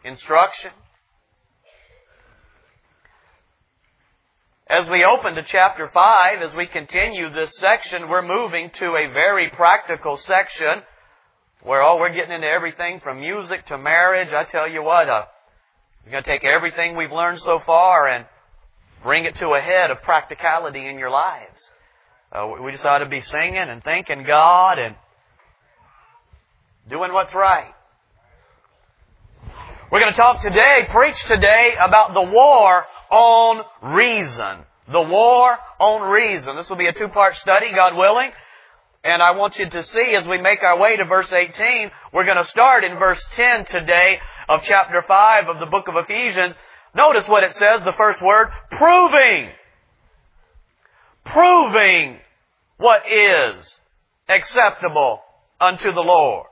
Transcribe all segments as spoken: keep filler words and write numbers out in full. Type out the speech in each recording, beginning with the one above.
instruction. As we open to chapter five, as we continue this section, we're moving to a very practical section where, oh, we're getting into everything from music to marriage. I tell you what, uh, we're going to take everything we've learned so far and bring it to a head of practicality in your lives. Uh, we just ought to be singing and thanking God and doing what's right. We're going to talk today, preach today, about the war on reason. The war on reason. This will be a two-part study, God willing. And I want you to see, as we make our way to verse eighteen, we're going to start in verse ten today of chapter five of the book of Ephesians. Notice what it says, the first word, proving. Proving what is acceptable unto the Lord.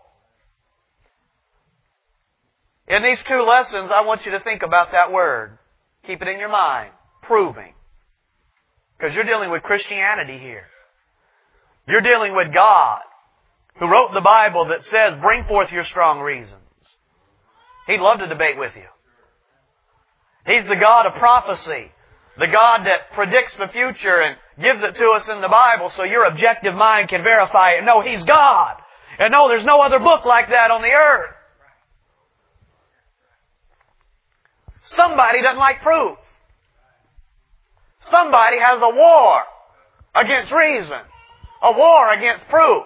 In these two lessons, I want you to think about that word. Keep it in your mind. Proving. Because you're dealing with Christianity here. You're dealing with God, who wrote the Bible that says, bring forth your strong reasons. He'd love to debate with you. He's the God of prophecy. The God that predicts the future and gives it to us in the Bible so your objective mind can verify it. No, He's God. And no, there's no other book like that on the earth. Somebody doesn't like proof. Somebody has a war against reason. A war against proof.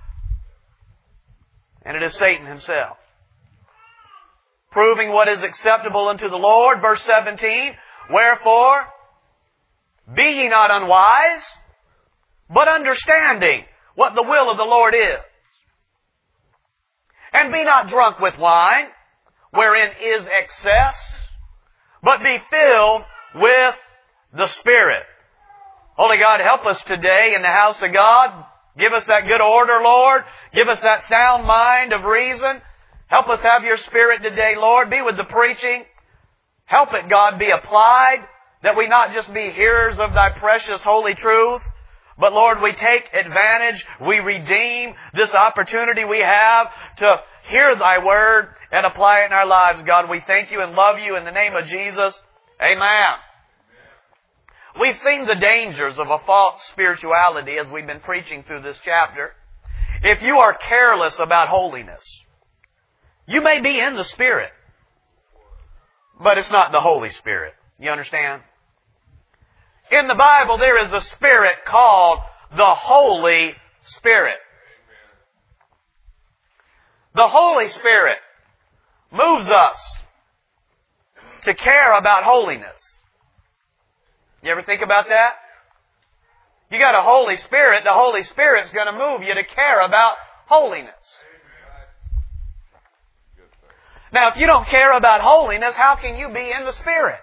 And it is Satan himself. Proving what is acceptable unto the Lord. Verse seventeen. Wherefore, be ye not unwise, but understanding what the will of the Lord is. And be not drunk with wine, wherein is excess, but be filled with the Spirit. Holy God, help us today in the house of God. Give us that good order, Lord. Give us that sound mind of reason. Help us have your Spirit today, Lord. Be with the preaching. Help it, God, be applied, that we not just be hearers of Thy precious holy truth, but, Lord, we take advantage, we redeem this opportunity we have to hear Thy Word and apply it in our lives. God, we thank You and love You in the name of Jesus. Amen. We've seen the dangers of a false spirituality as we've been preaching through this chapter. If you are careless about holiness, you may be in the Spirit, but it's not the Holy Spirit. You understand? In the Bible, there is a Spirit called the Holy Spirit. The Holy Spirit moves us to care about holiness. You ever think about that? You got a Holy Spirit, the Holy Spirit's going to move you to care about holiness. Now, if you don't care about holiness, how can you be in the Spirit?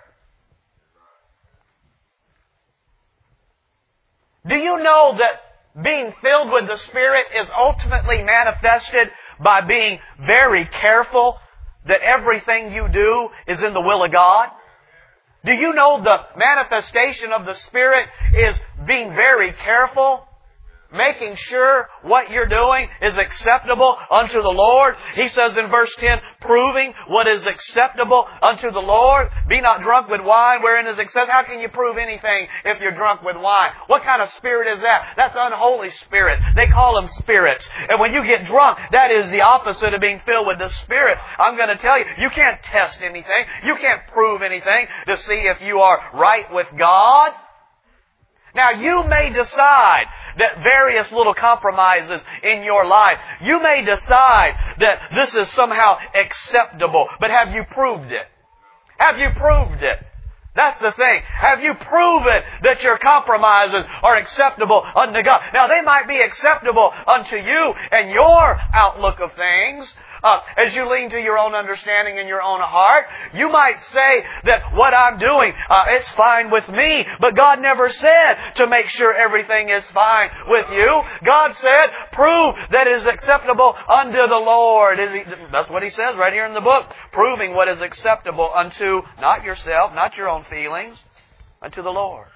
Do you know that being filled with the Spirit is ultimately manifested by being very careful that everything you do is in the will of God? Do you know the manifestation of the Spirit is being very careful, making sure what you're doing is acceptable unto the Lord? He says in verse ten, proving what is acceptable unto the Lord. Be not drunk with wine wherein is excess. How can you prove anything if you're drunk with wine? What kind of spirit is that? That's unholy spirit. They call them spirits. And when you get drunk, that is the opposite of being filled with the Spirit. I'm going to tell you, you can't test anything. You can't prove anything to see if you are right with God. Now, you may decide that various little compromises in your life, you may decide that this is somehow acceptable, but have you proved it? Have you proved it? That's the thing. Have you proven that your compromises are acceptable unto God? Now, they might be acceptable unto you and your outlook of things. Uh, as you lean to your own understanding and your own heart, you might say that what I'm doing, uh, it's fine with me. But God never said to make sure everything is fine with you. God said, prove that it is acceptable unto the Lord. Is he, that's what He says right here in the book. Proving what is acceptable unto, not yourself, not your own feelings, unto the Lord.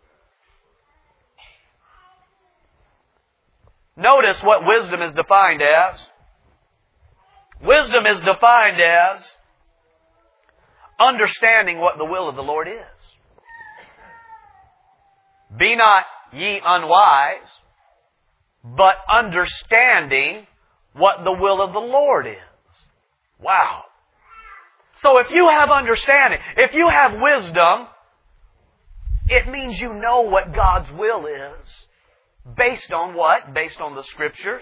Notice what wisdom is defined as. Wisdom is defined as understanding what the will of the Lord is. Be not ye unwise, but understanding what the will of the Lord is. Wow. So if you have understanding, if you have wisdom, it means you know what God's will is. Based on what? Based on the Scriptures.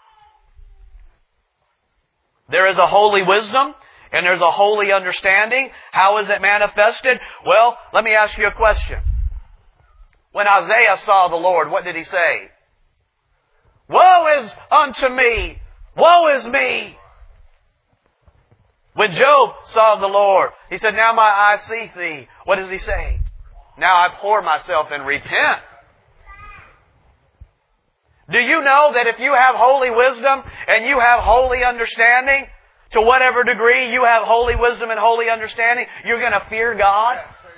There is a holy wisdom and there's a holy understanding. How is it manifested? Well, let me ask you a question. When Isaiah saw the Lord, what did he say? Woe is unto me! Woe is me! When Job saw the Lord, he said, now my eyes see thee. What does he say? Now I abhor myself and repent. Do you know that if you have holy wisdom and you have holy understanding, to whatever degree you have holy wisdom and holy understanding, you're going to fear God?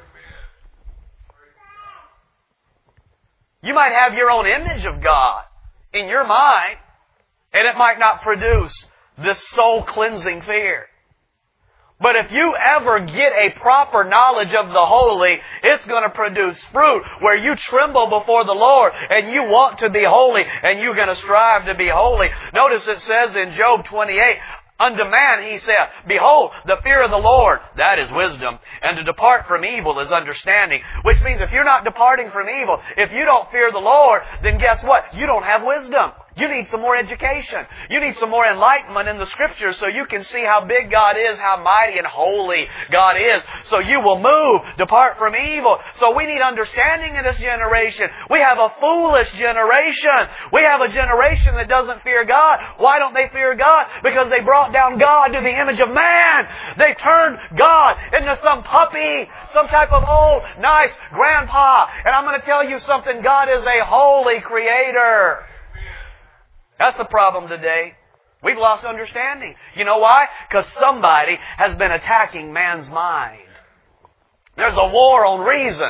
You might have your own image of God in your mind, and it might not produce this soul-cleansing fear. But if you ever get a proper knowledge of the holy, it's going to produce fruit where you tremble before the Lord and you want to be holy and you're going to strive to be holy. Notice it says in Job twenty-eight, unto man he saith, behold, the fear of the Lord, that is wisdom, and to depart from evil is understanding. Which means if you're not departing from evil, if you don't fear the Lord, then guess what? You don't have wisdom. You need some more education. You need some more enlightenment in the Scriptures so you can see how big God is, how mighty and holy God is. So you will move, depart from evil. So we need understanding in this generation. We have a foolish generation. We have a generation that doesn't fear God. Why don't they fear God? Because they brought down God to the image of man. They turned God into some puppy, some type of old, nice grandpa. And I'm going to tell you something. God is a holy Creator. That's the problem today. We've lost understanding. You know why? Because somebody has been attacking man's mind. There's a war on reason.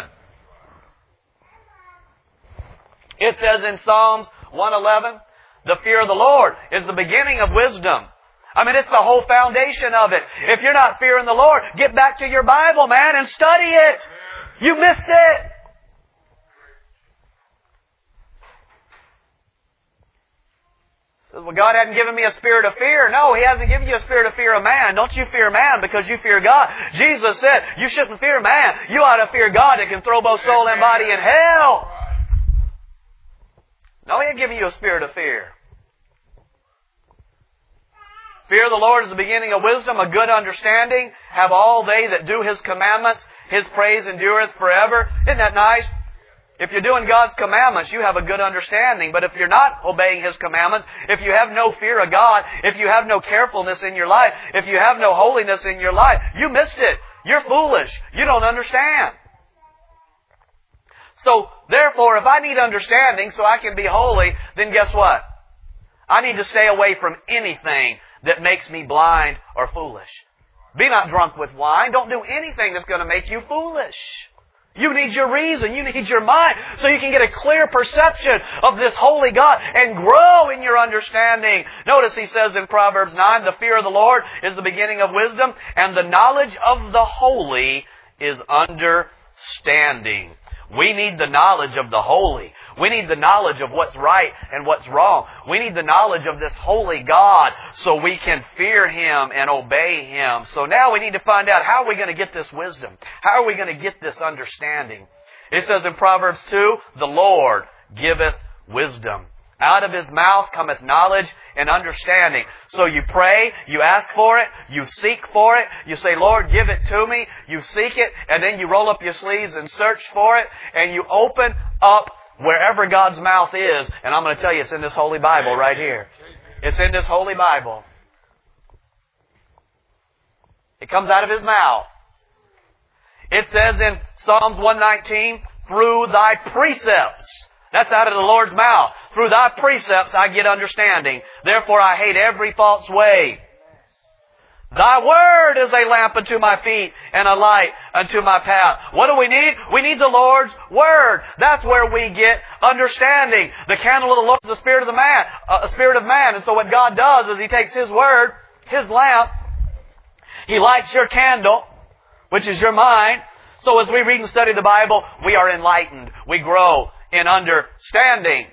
It says in Psalms one eleven, the fear of the Lord is the beginning of wisdom. I mean, it's the whole foundation of it. If you're not fearing the Lord, get back to your Bible, man, and study it. You missed it. Well, God hadn't given me a spirit of fear. No, He hasn't given you a spirit of fear of man. Don't you fear man because you fear God. Jesus said, you shouldn't fear man. You ought to fear God that can throw both soul and body in hell. No, He ain't giving you a spirit of fear. Fear of the Lord is the beginning of wisdom, a good understanding. Have all they that do His commandments. His praise endureth forever. Isn't that nice? If you're doing God's commandments, you have a good understanding. But if you're not obeying His commandments, if you have no fear of God, if you have no carefulness in your life, if you have no holiness in your life, you missed it. You're foolish. You don't understand. So, therefore, if I need understanding so I can be holy, then guess what? I need to stay away from anything that makes me blind or foolish. Be not drunk with wine. Don't do anything that's going to make you foolish. You need your reason. You need your mind so you can get a clear perception of this holy God and grow in your understanding. Notice He says in Proverbs nine, the fear of the Lord is the beginning of wisdom, and the knowledge of the holy is understanding. We need the knowledge of the holy. We need the knowledge of what's right and what's wrong. We need the knowledge of this holy God so we can fear Him and obey Him. So now we need to find out, how are we going to get this wisdom? How are we going to get this understanding? It says in Proverbs two, the Lord giveth wisdom. Out of His mouth cometh knowledge and understanding. So you pray, you ask for it, you seek for it, you say, Lord, give it to me, you seek it, and then you roll up your sleeves and search for it, and you open up wherever God's mouth is. And I'm going to tell you, it's in this Holy Bible right here. It's in this Holy Bible. It comes out of His mouth. It says in Psalms one nineteen, through Thy precepts. That's out of the Lord's mouth. Through Thy precepts I get understanding. Therefore I hate every false way. Thy word is a lamp unto my feet and a light unto my path. What do we need? We need the Lord's word. That's where we get understanding. The candle of the Lord is the spirit of the man, uh, a spirit of man. And so what God does is He takes His word, His lamp, He lights your candle, which is your mind. So as we read and study the Bible, we are enlightened. We grow in understanding.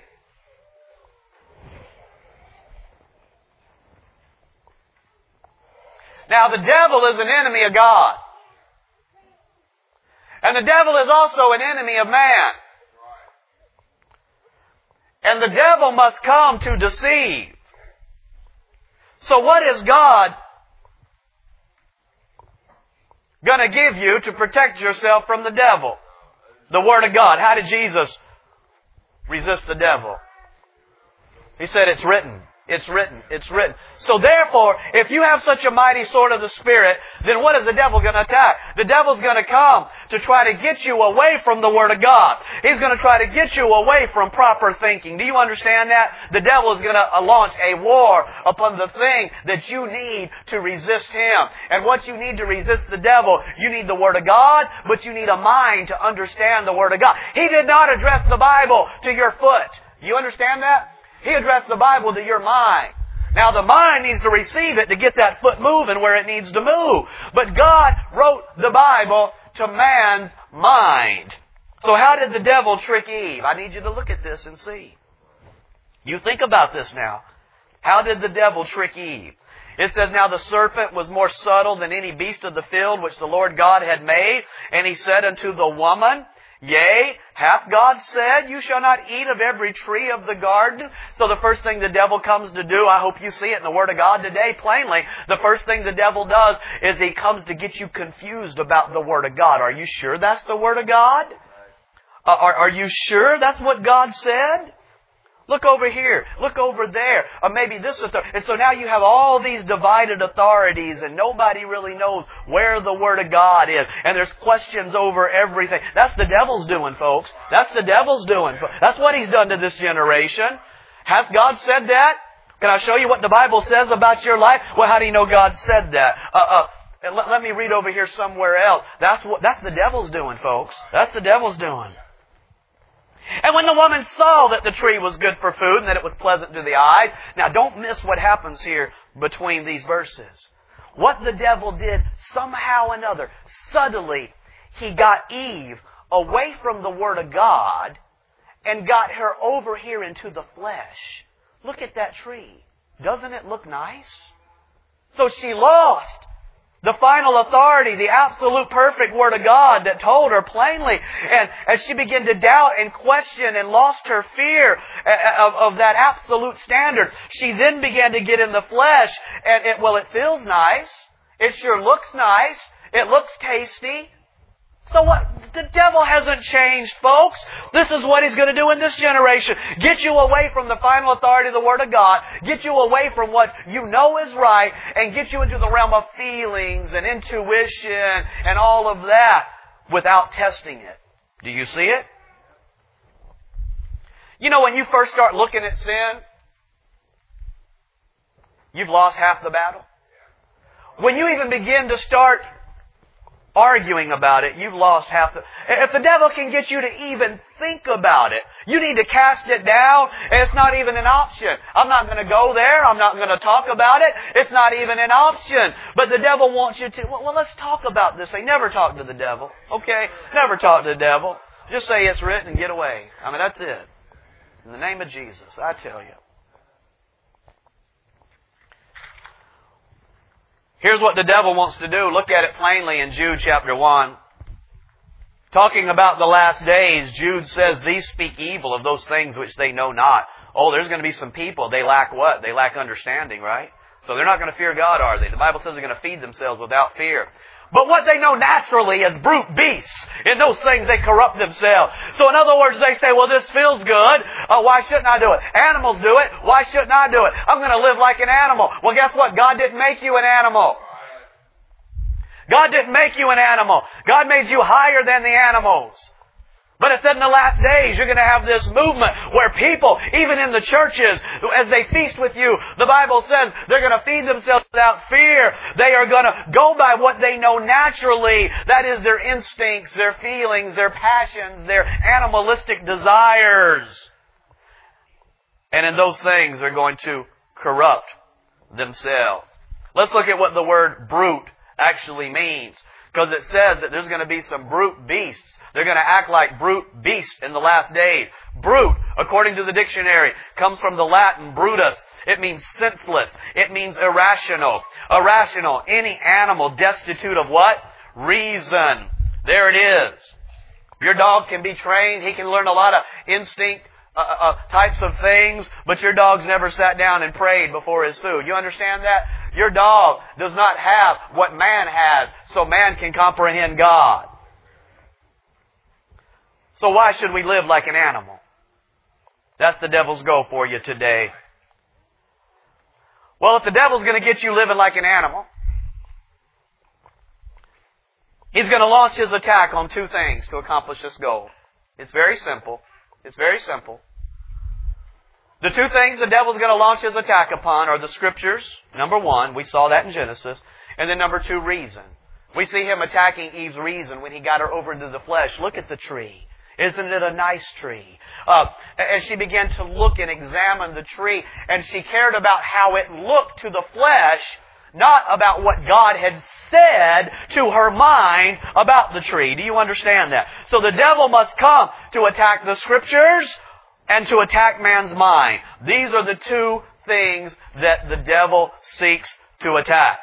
Now, the devil is an enemy of God. And the devil is also an enemy of man. And the devil must come to deceive. So what is God going to give you to protect yourself from the devil? The Word of God. How did Jesus resist the devil? He said, it's written. It's written. It's written. So therefore, if you have such a mighty sword of the Spirit, then what is the devil going to attack? The devil's going to come to try to get you away from the Word of God. He's going to try to get you away from proper thinking. Do you understand that? The devil is going to launch a war upon the thing that you need to resist him. And what you need to resist the devil, you need the Word of God, but you need a mind to understand the Word of God. He did not address the Bible to your foot. You understand that? He addressed the Bible to your mind. Now the mind needs to receive it to get that foot moving where it needs to move. But God wrote the Bible to man's mind. So how did the devil trick Eve? I need you to look at this and see. You think about this now. How did the devil trick Eve? It says, now the serpent was more subtle than any beast of the field which the Lord God had made. And he said unto the woman, Yea, hath God said, you shall not eat of every tree of the garden? So the first thing the devil comes to do, I hope you see it in the Word of God today plainly, the first thing the devil does is he comes to get you confused about the Word of God. Are you sure that's the Word of God? Uh, are, are you sure that's what God said? Look over here. Look over there. Or maybe this authority. And so now you have all these divided authorities and nobody really knows where the Word of God is. And there's questions over everything. That's the devil's doing, folks. That's the devil's doing. That's what he's done to this generation. Hath God said that? Can I show you what the Bible says about your life? Well, how do you know God said that? Uh, uh, let, let me read over here somewhere else. That's what, that's the devil's doing, folks. That's the devil's doing. And when the woman saw that the tree was good for food and that it was pleasant to the eyes. Now don't miss what happens here between these verses. What the devil did somehow or another, subtly, he got Eve away from the Word of God and got her over here into the flesh. Look at that tree. Doesn't it look nice? So she lost the final authority, the absolute perfect Word of God that told her plainly. And as she began to doubt and question and lost her fear of, of that absolute standard, she then began to get in the flesh. And it, well, it feels nice. It sure looks nice. It looks tasty. So what? The devil hasn't changed, folks. This is what he's going to do in this generation. Get you away from the final authority of the Word of God. Get you away from what you know is right. And get you into the realm of feelings and intuition and all of that without testing it. Do you see it? You know, when you first start looking at sin, you've lost half the battle. When you even begin to start arguing about it, you've lost half the... If the devil can get you to even think about it, you need to cast it down. It's not even an option. I'm not going to go there. I'm not going to talk about it. It's not even an option. But the devil wants you to... Well, well, let's talk about this. They never talk to the devil. Okay? Never talk to the devil. Just say it's written and get away. I mean, that's it. In the name of Jesus, I tell you. Here's what the devil wants to do. Look at it plainly in Jude chapter one. Talking about the last days, Jude says, these speak evil of those things which they know not. Oh, there's going to be some people. They lack what? They lack understanding, right? So they're not going to fear God, are they? The Bible says they're going to feed themselves without fear. But what they know naturally is brute beasts. In those things they corrupt themselves. So in other words, they say, well, this feels good. Uh, why shouldn't I do it? Animals do it. Why shouldn't I do it? I'm going to live like an animal. Well, guess what? God didn't make you an animal. God didn't make you an animal. God made you higher than the animals. But it said in the last days, you're going to have this movement where people, even in the churches, as they feast with you, the Bible says they're going to feed themselves without fear. They are going to go by what they know naturally. That is their instincts, their feelings, their passions, their animalistic desires. And in those things, they're going to corrupt themselves. Let's look at what the word brute actually means. Because it says that there's going to be some brute beasts. They're going to act like brute beasts in the last days. Brute, according to the dictionary, comes from the Latin brutus. It means senseless. It means irrational. Irrational, any animal destitute of what? Reason. There it is. Your dog can be trained. He can learn a lot of instinct uh, uh, types of things, but your dog's never sat down and prayed before his food. You understand that? Your dog does not have what man has, so man can comprehend God. So why should we live like an animal? That's the devil's goal for you today. Well, if the devil's going to get you living like an animal, he's going to launch his attack on two things to accomplish this goal. It's very simple. It's very simple. The two things the devil's going to launch his attack upon are the Scriptures. Number one, we saw that in Genesis. And then number two, reason. We see him attacking Eve's reason when he got her over into the flesh. Look at the tree. Isn't it a nice tree? Uh, as she began to look and examine the tree, and she cared about how it looked to the flesh, not about what God had said to her mind about the tree. Do you understand that? So the devil must come to attack the Scriptures and to attack man's mind. These are the two things that the devil seeks to attack.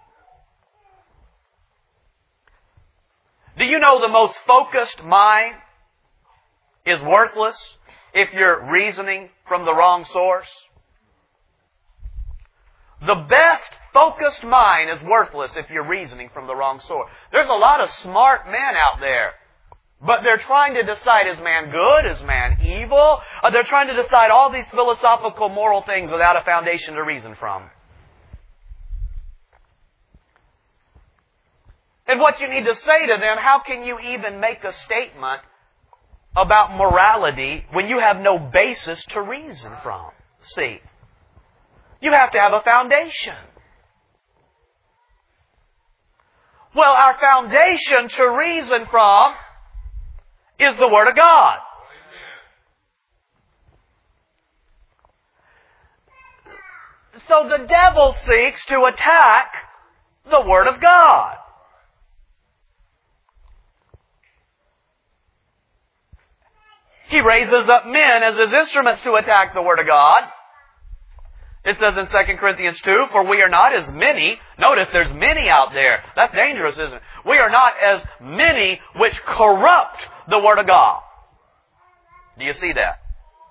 Do you know the most focused mind is worthless if you're reasoning from the wrong source? The best focused mind is worthless if you're reasoning from the wrong source. There's a lot of smart men out there, but they're trying to decide, is man good? Is man evil? Uh, they're trying to decide all these philosophical, moral things without a foundation to reason from. And what you need to say to them, how can you even make a statement about morality when you have no basis to reason from? See, you have to have a foundation. Well, our foundation to reason from is the Word of God. So the devil seeks to attack the Word of God. He raises up men as His instruments to attack the Word of God. It says in Second Corinthians two, for we are not as many. Notice there's many out there. That's dangerous, isn't it? We are not as many which corrupt the Word of God. Do you see that?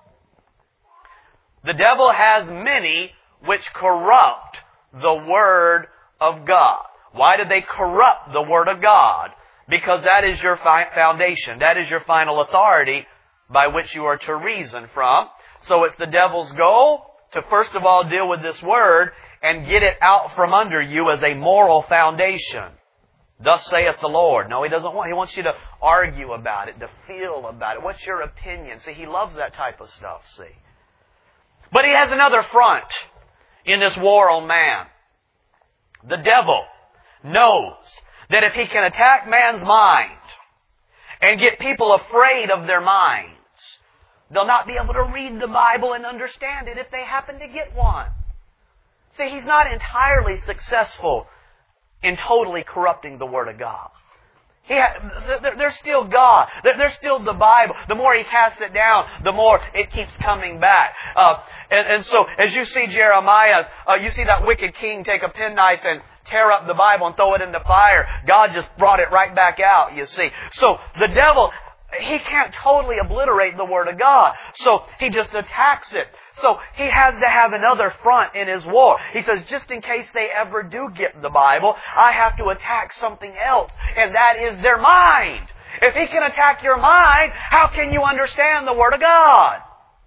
The devil has many which corrupt the Word of God. Why do they corrupt the Word of God? Because that is your foundation. That is your final authority by which you are to reason from. So it's the devil's goal to first of all deal with this Word and get it out from under you as a moral foundation. Thus saith the Lord. No, He doesn't want, He wants you to argue about it, to feel about it. What's your opinion? See, He loves that type of stuff, see. But he has another front in this war on man. The devil knows that if he can attack man's mind and get people afraid of their minds, they'll not be able to read the Bible and understand it if they happen to get one. See, he's not entirely successful in totally corrupting the Word of God. He ha- there's still God. There's still the Bible. The more he casts it down, the more it keeps coming back. Uh, and, and so, as you see Jeremiah, uh, you see that wicked king take a penknife and tear up the Bible and throw it in the fire. God just brought it right back out, you see. So, the devil, he can't totally obliterate the Word of God. So, he just attacks it. So, he has to have another front in his war. He says, just in case they ever do get the Bible, I have to attack something else, and that is their mind. If he can attack your mind, how can you understand the Word of God?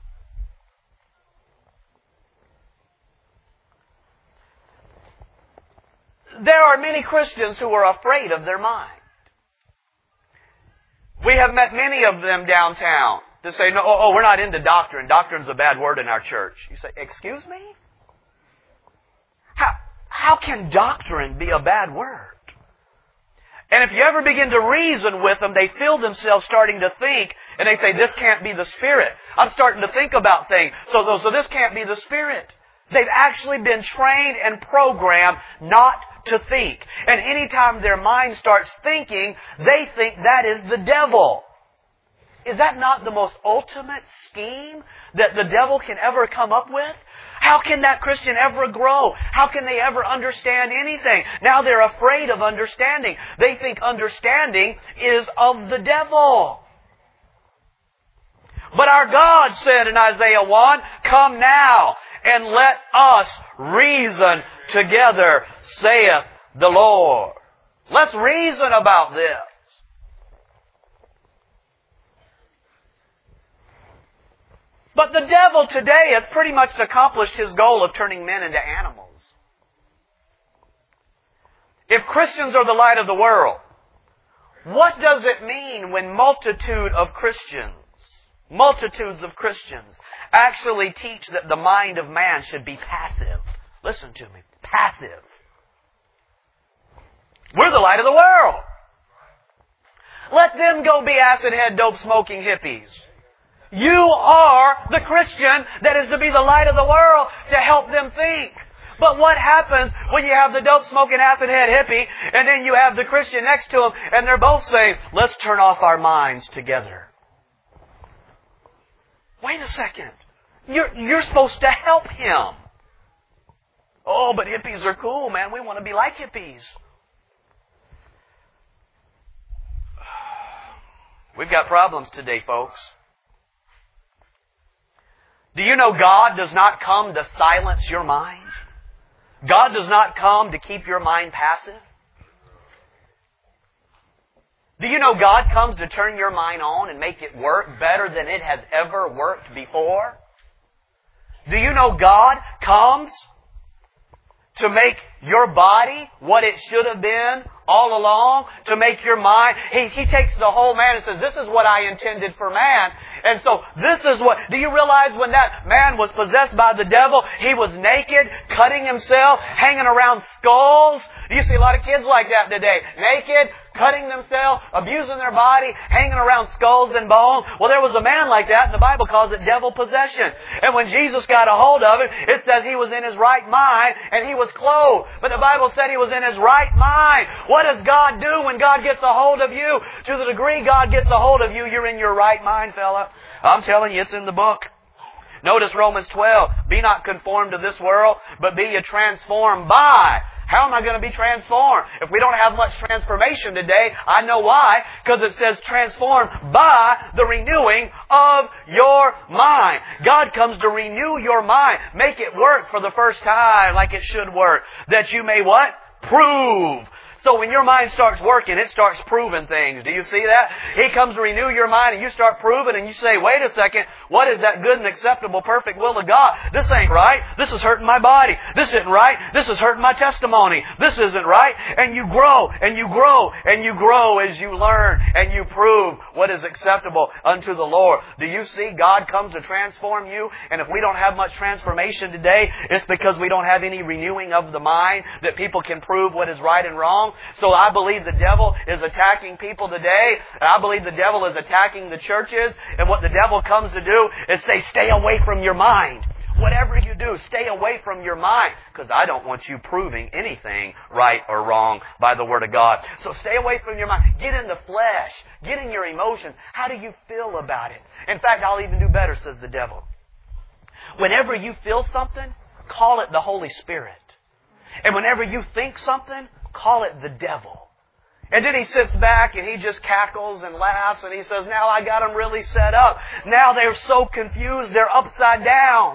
There are many Christians who are afraid of their mind. We have met many of them downtown to say, no, oh, we're not into doctrine. Doctrine's a bad word in our church. You say, excuse me? How, how can doctrine be a bad word? And if you ever begin to reason with them, they feel themselves starting to think, and they say, this can't be the Spirit. I'm starting to think about things. So, so this can't be the Spirit. They've actually been trained and programmed not to think. And anytime their mind starts thinking, they think that is the devil. Is that not the most ultimate scheme that the devil can ever come up with? How can that Christian ever grow? How can they ever understand anything? Now they're afraid of understanding. They think understanding is of the devil. But our God said in Isaiah one, "Come now and let us reason together, saith the Lord." Let's reason about this. But the devil today has pretty much accomplished his goal of turning men into animals. If Christians are the light of the world, what does it mean when multitude of Christians, multitudes of Christians, actually teach that the mind of man should be passive? Listen to me. Passive. We're the light of the world. Let them go be acid head, dope smoking hippies. You are the Christian that is to be the light of the world to help them think. But what happens when you have the dope smoking acid head hippie and then you have the Christian next to him and they're both saying, "Let's turn off our minds together"? Wait a second. You're, you're supposed to help him. "Oh, but hippies are cool, man. We want to be like hippies." We've got problems today, folks. Do you know God does not come to silence your mind? God does not come to keep your mind passive. Do you know God comes to turn your mind on and make it work better than it has ever worked before? Do you know God comes to make your body what it should have been all along? To make your mind... He, he takes the whole man and says, "This is what I intended for man." And so this is what... Do you realize when that man was possessed by the devil, he was naked, cutting himself, hanging around skulls? You see a lot of kids like that today. Naked, cutting themselves, abusing their body, hanging around skulls and bones. Well, there was a man like that, and the Bible calls it devil possession. And when Jesus got a hold of him, it says he was in his right mind and he was clothed. But the Bible said he was in his right mind. What does God do when God gets a hold of you? To the degree God gets a hold of you, you're in your right mind, fella. I'm telling you, it's in the book. Notice Romans twelve. "Be not conformed to this world, but be ye transformed by..." How am I going to be transformed? If we don't have much transformation today, I know why. Because it says transformed by the renewing of your mind. God comes to renew your mind. Make it work for the first time like it should work. That you may what? Prove. So when your mind starts working, it starts proving things. Do you see that? He comes to renew your mind and you start proving and you say, "Wait a second, what is that good and acceptable, perfect will of God? This ain't right. This is hurting my body. This isn't right. This is hurting my testimony. This isn't right." And you grow and you grow and you grow as you learn and you prove what is acceptable unto the Lord. Do you see God comes to transform you? And if we don't have much transformation today, it's because we don't have any renewing of the mind that people can prove what is right and wrong. So I believe the devil is attacking people today. And I believe the devil is attacking the churches. And what the devil comes to do is say, "Stay away from your mind. Whatever you do, stay away from your mind. Because I don't want you proving anything right or wrong by the Word of God." So stay away from your mind. Get in the flesh. Get in your emotions. How do you feel about it? In fact, I'll even do better, says the devil. Whenever you feel something, call it the Holy Spirit. And whenever you think something, call it the devil. And then he sits back and he just cackles and laughs and he says, "Now I got them really set up. Now they're so confused, they're upside down."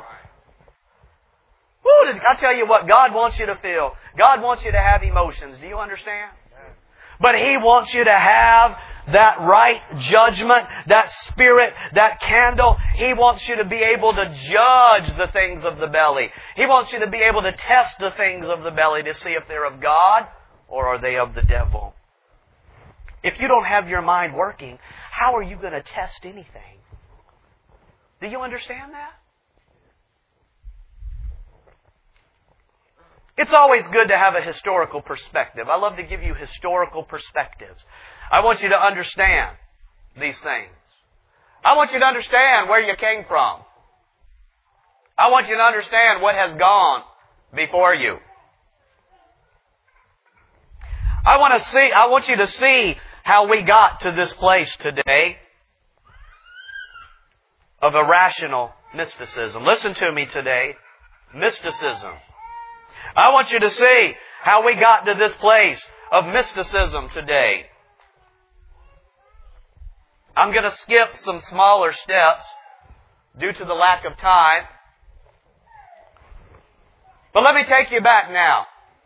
Woo, I tell you what, God wants you to feel. God wants you to have emotions. Do you understand? But He wants you to have that right judgment, that spirit, that candle. He wants you to be able to judge the things of the belly. He wants you to be able to test the things of the belly to see if they're of God or are they of the devil. If you don't have your mind working, how are you going to test anything? Do you understand that? It's always good to have a historical perspective. I love to give you historical perspectives. I want you to understand these things. I want you to understand where you came from. I want you to understand what has gone before you. I want to see, I want you to see how we got to this place today of irrational mysticism. Listen to me today. Mysticism. I want you to see how we got to this place of mysticism today. I'm going to skip some smaller steps due to the lack of time. But let me take you back now.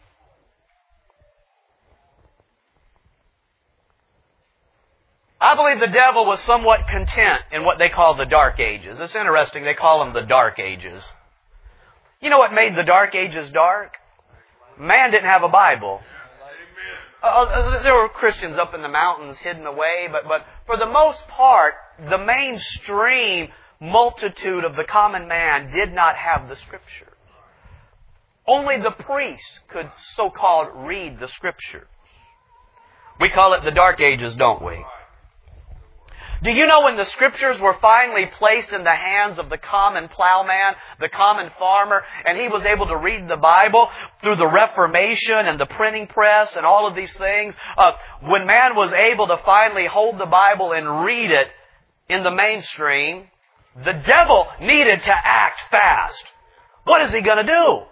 I believe the devil was somewhat content in what they call the Dark Ages. It's interesting, they call them the Dark Ages. You know what made the Dark Ages dark? Man didn't have a Bible. Uh, there were Christians up in the mountains hidden away, but, but for the most part, the mainstream multitude of the common man did not have the Scripture. Only the priest could so-called read the Scripture. We call it the Dark Ages, don't we? Do you know when the Scriptures were finally placed in the hands of the common plowman, the common farmer, and he was able to read the Bible through the Reformation and the printing press and all of these things? Uh, when man was able to finally hold the Bible and read it in the mainstream, the devil needed to act fast. What is he going to do?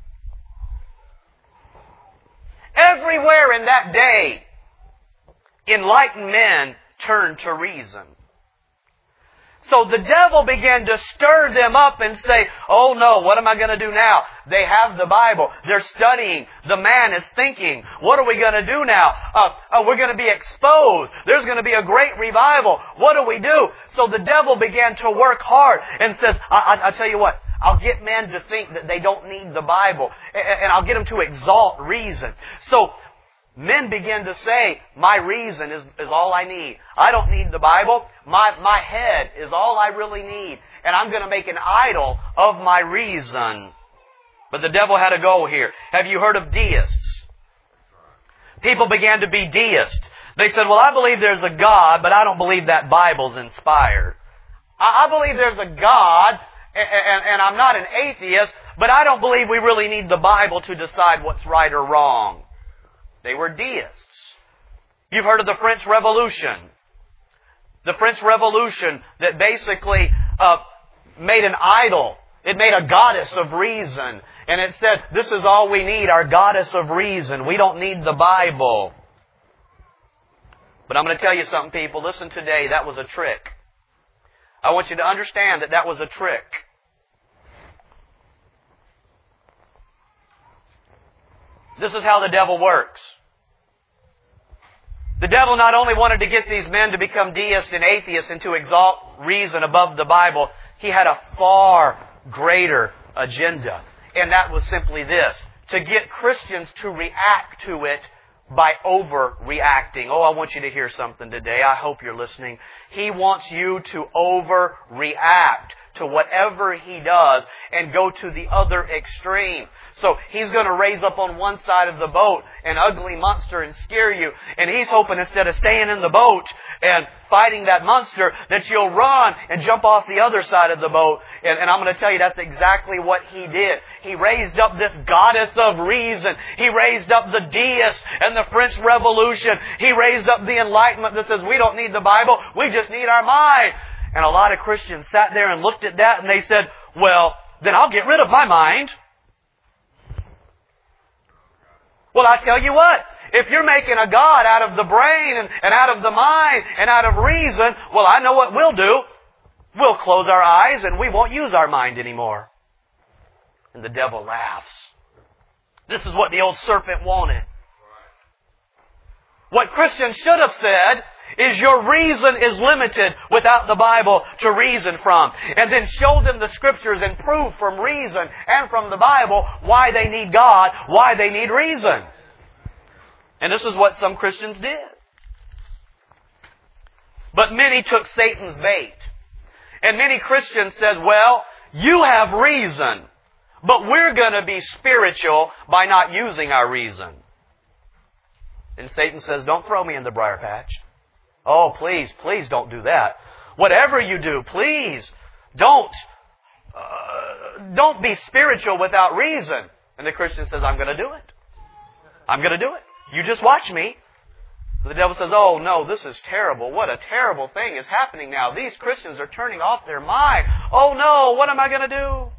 Everywhere in that day, enlightened men turned to reason. So the devil began to stir them up and say, oh no, what am I going to do now? They have the Bible. They're studying. The man is thinking, what are we going to do now? Uh, uh, we're going to be exposed. There's going to be a great revival. What do we do? So the devil began to work hard and says, I, I, I'll tell you what, I'll get men to think that they don't need the Bible. And, and I'll get them to exalt reason. So men begin to say, my reason is, is all I need. I don't need the Bible. My, my head is all I really need. And I'm going to make an idol of my reason. But the devil had a goal here. Have you heard of deists? People began to be deists. They said, well, I believe there's a God, but I don't believe that Bible's inspired. I, I believe there's a God, and, and, and I'm not an atheist, but I don't believe we really need the Bible to decide what's right or wrong. They were deists. You've heard of the French Revolution. The French Revolution that basically uh, made an idol. It made a goddess of reason. And it said, this is all we need, our goddess of reason. We don't need the Bible. But I'm going to tell you something, people. Listen today, that was a trick. I want you to understand that that was a trick. This is how the devil works. The devil not only wanted to get these men to become deists and atheists and to exalt reason above the Bible, he had a far greater agenda. And that was simply this: to get Christians to react to it by overreacting. Oh, I want you to hear something today. I hope you're listening. He wants you to overreact to whatever he does and go to the other extreme. So he's going to raise up on one side of the boat an ugly monster and scare you. And he's hoping instead of staying in the boat and fighting that monster, that you'll run and jump off the other side of the boat. And, and I'm going to tell you that's exactly what he did. He raised up this goddess of reason. He raised up the deists and the French Revolution. He raised up the Enlightenment that says we don't need the Bible, we just need our mind. And a lot of Christians sat there and looked at that and they said, well, then I'll get rid of my mind. Well, I tell you what, if you're making a God out of the brain and, and out of the mind and out of reason, well, I know what we'll do. We'll close our eyes and we won't use our mind anymore. And the devil laughs. This is what the old serpent wanted. What Christians should have said is your reason is limited without the Bible to reason from. And then show them the Scriptures and prove from reason and from the Bible why they need God, why they need reason. And this is what some Christians did. But many took Satan's bait. And many Christians said, well, you have reason, but we're going to be spiritual by not using our reason. And Satan says, don't throw me in the briar patch. Oh, please, please don't do that. Whatever you do, please don't, uh, don't be spiritual without reason. And the Christian says, I'm going to do it. I'm going to do it. You just watch me. The devil says, oh no, this is terrible. What a terrible thing is happening now. These Christians are turning off their mind. Oh no, what am I going to do?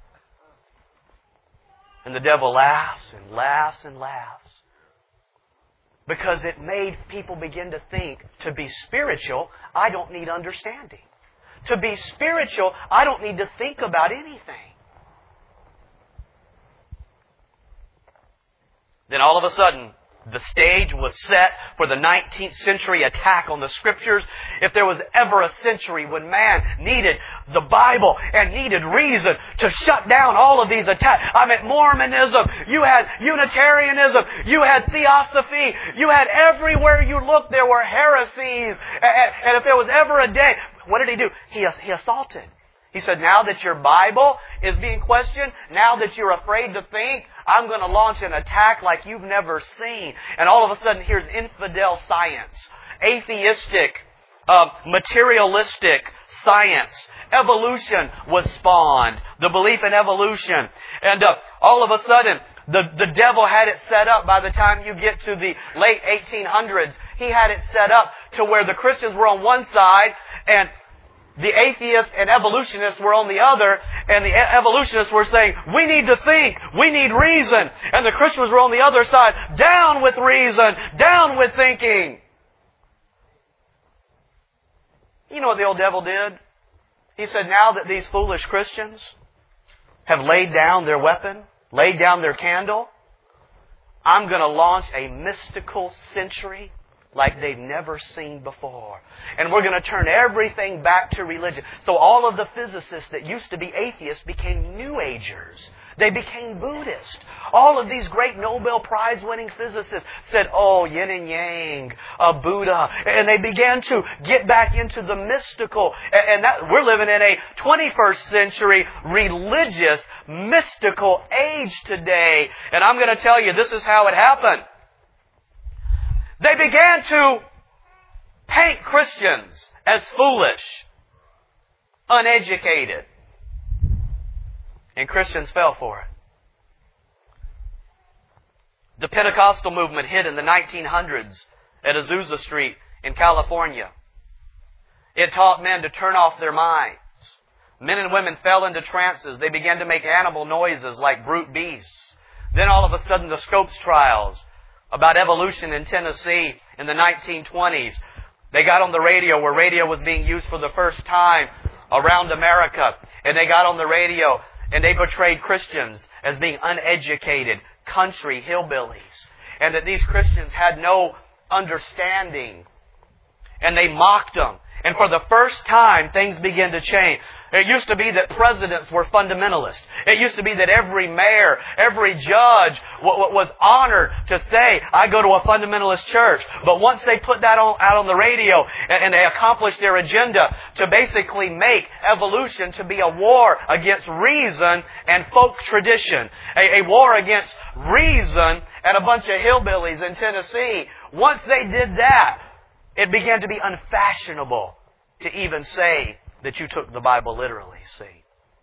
And the devil laughs and laughs and laughs. Because it made people begin to think, to be spiritual, I don't need understanding. To be spiritual, I don't need to think about anything. Then all of a sudden, the stage was set for the nineteenth century attack on the Scriptures. If there was ever a century when man needed the Bible and needed reason to shut down all of these attacks. I mean, Mormonism, you had Unitarianism, you had Theosophy, you had everywhere you looked there were heresies. And if there was ever a day, what did he do? He, he assaulted. He said, now that your Bible is being questioned, now that you're afraid to think, I'm going to launch an attack like you've never seen. And all of a sudden, here's infidel science, atheistic, uh, materialistic science. Evolution was spawned, the belief in evolution. And uh, all of a sudden, the, the devil had it set up by the time you get to the late eighteen hundreds. He had it set up to where the Christians were on one side and the atheists and evolutionists were on the other, and the evolutionists were saying, we need to think, we need reason. And the Christians were on the other side, down with reason, down with thinking. You know what the old devil did? He said, now that these foolish Christians have laid down their weapon, laid down their candle, I'm going to launch a mystical century like they've never seen before. And we're going to turn everything back to religion. So all of the physicists that used to be atheists became New Agers. They became Buddhist. All of these great Nobel Prize-winning physicists said, oh, yin and yang, uh, Buddha. And they began to get back into the mystical. And that, we're living in a twenty-first century religious, mystical age today. And I'm going to tell you, this is how it happened. They began to paint Christians as foolish, uneducated. And Christians fell for it. The Pentecostal movement hit in the nineteen hundreds at Azusa Street in California. It taught men to turn off their minds. Men and women fell into trances. They began to make animal noises like brute beasts. Then all of a sudden the Scopes trials about evolution in Tennessee in the nineteen twenties. They got on the radio where radio was being used for the first time around America. And they got on the radio and they portrayed Christians as being uneducated, country hillbillies. And that these Christians had no understanding. And they mocked them. And for the first time, things began to change. It used to be that presidents were fundamentalists. It used to be that every mayor, every judge was honored to say, I go to a fundamentalist church. But once they put that on, out on the radio and they accomplished their agenda to basically make evolution to be a war against reason and folk tradition, a, a war against reason and a bunch of hillbillies in Tennessee, once they did that, it began to be unfashionable to even say that you took the Bible literally, see.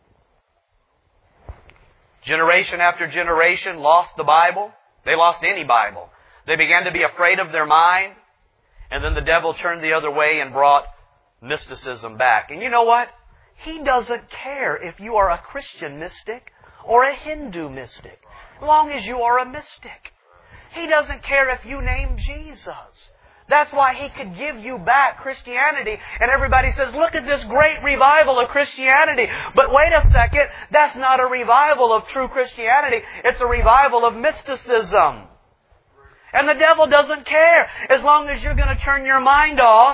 Generation after generation lost the Bible. They lost any Bible. They began to be afraid of their mind. And then the devil turned the other way and brought mysticism back. And you know what? He doesn't care if you are a Christian mystic or a Hindu mystic, as long as you are a mystic. He doesn't care if you name Jesus. That's why He could give you back Christianity. And everybody says, look at this great revival of Christianity. But wait a second, that's not a revival of true Christianity. It's a revival of mysticism. And the devil doesn't care as long as you're going to turn your mind off.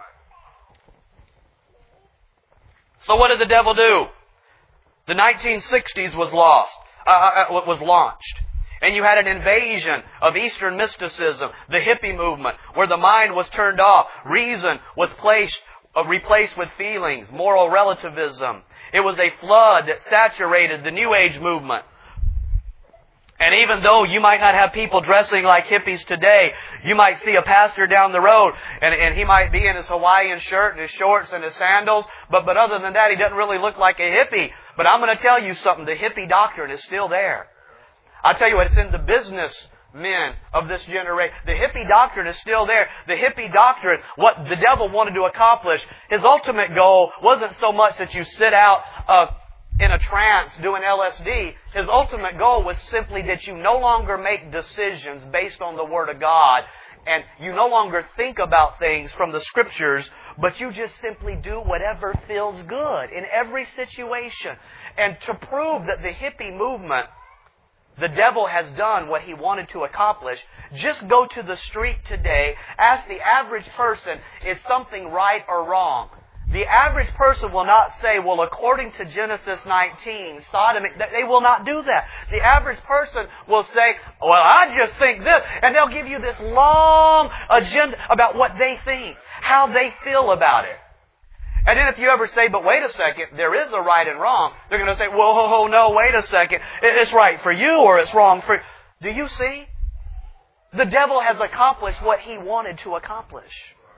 So what did the devil do? The nineteen sixties was lost, uh, was launched. And you had an invasion of Eastern mysticism, the hippie movement, where the mind was turned off. Reason was placed, uh, replaced with feelings, moral relativism. It was a flood that saturated the New Age movement. And even though you might not have people dressing like hippies today, you might see a pastor down the road and, and he might be in his Hawaiian shirt and his shorts and his sandals. But, but other than that, he doesn't really look like a hippie. But I'm going to tell you something. The hippie doctrine is still there. I'll tell you what, it's in the business men of this generation. The hippie doctrine is still there. The hippie doctrine, what the devil wanted to accomplish, his ultimate goal wasn't so much that you sit out uh, in a trance doing L S D. His ultimate goal was simply that you no longer make decisions based on the Word of God, and you no longer think about things from the Scriptures, but you just simply do whatever feels good in every situation. And to prove that the hippie movement, the devil has done what he wanted to accomplish, just go to the street today, ask the average person, is something right or wrong? The average person will not say, well, according to Genesis nineteen, sodomy, they will not do that. The average person will say, well, I just think this. And they'll give you this long agenda about what they think, how they feel about it. And then if you ever say, but wait a second, there is a right and wrong, they're going to say, whoa, whoa, whoa, no, wait a second. It's right for you or it's wrong for you. Do you see? The devil has accomplished what he wanted to accomplish.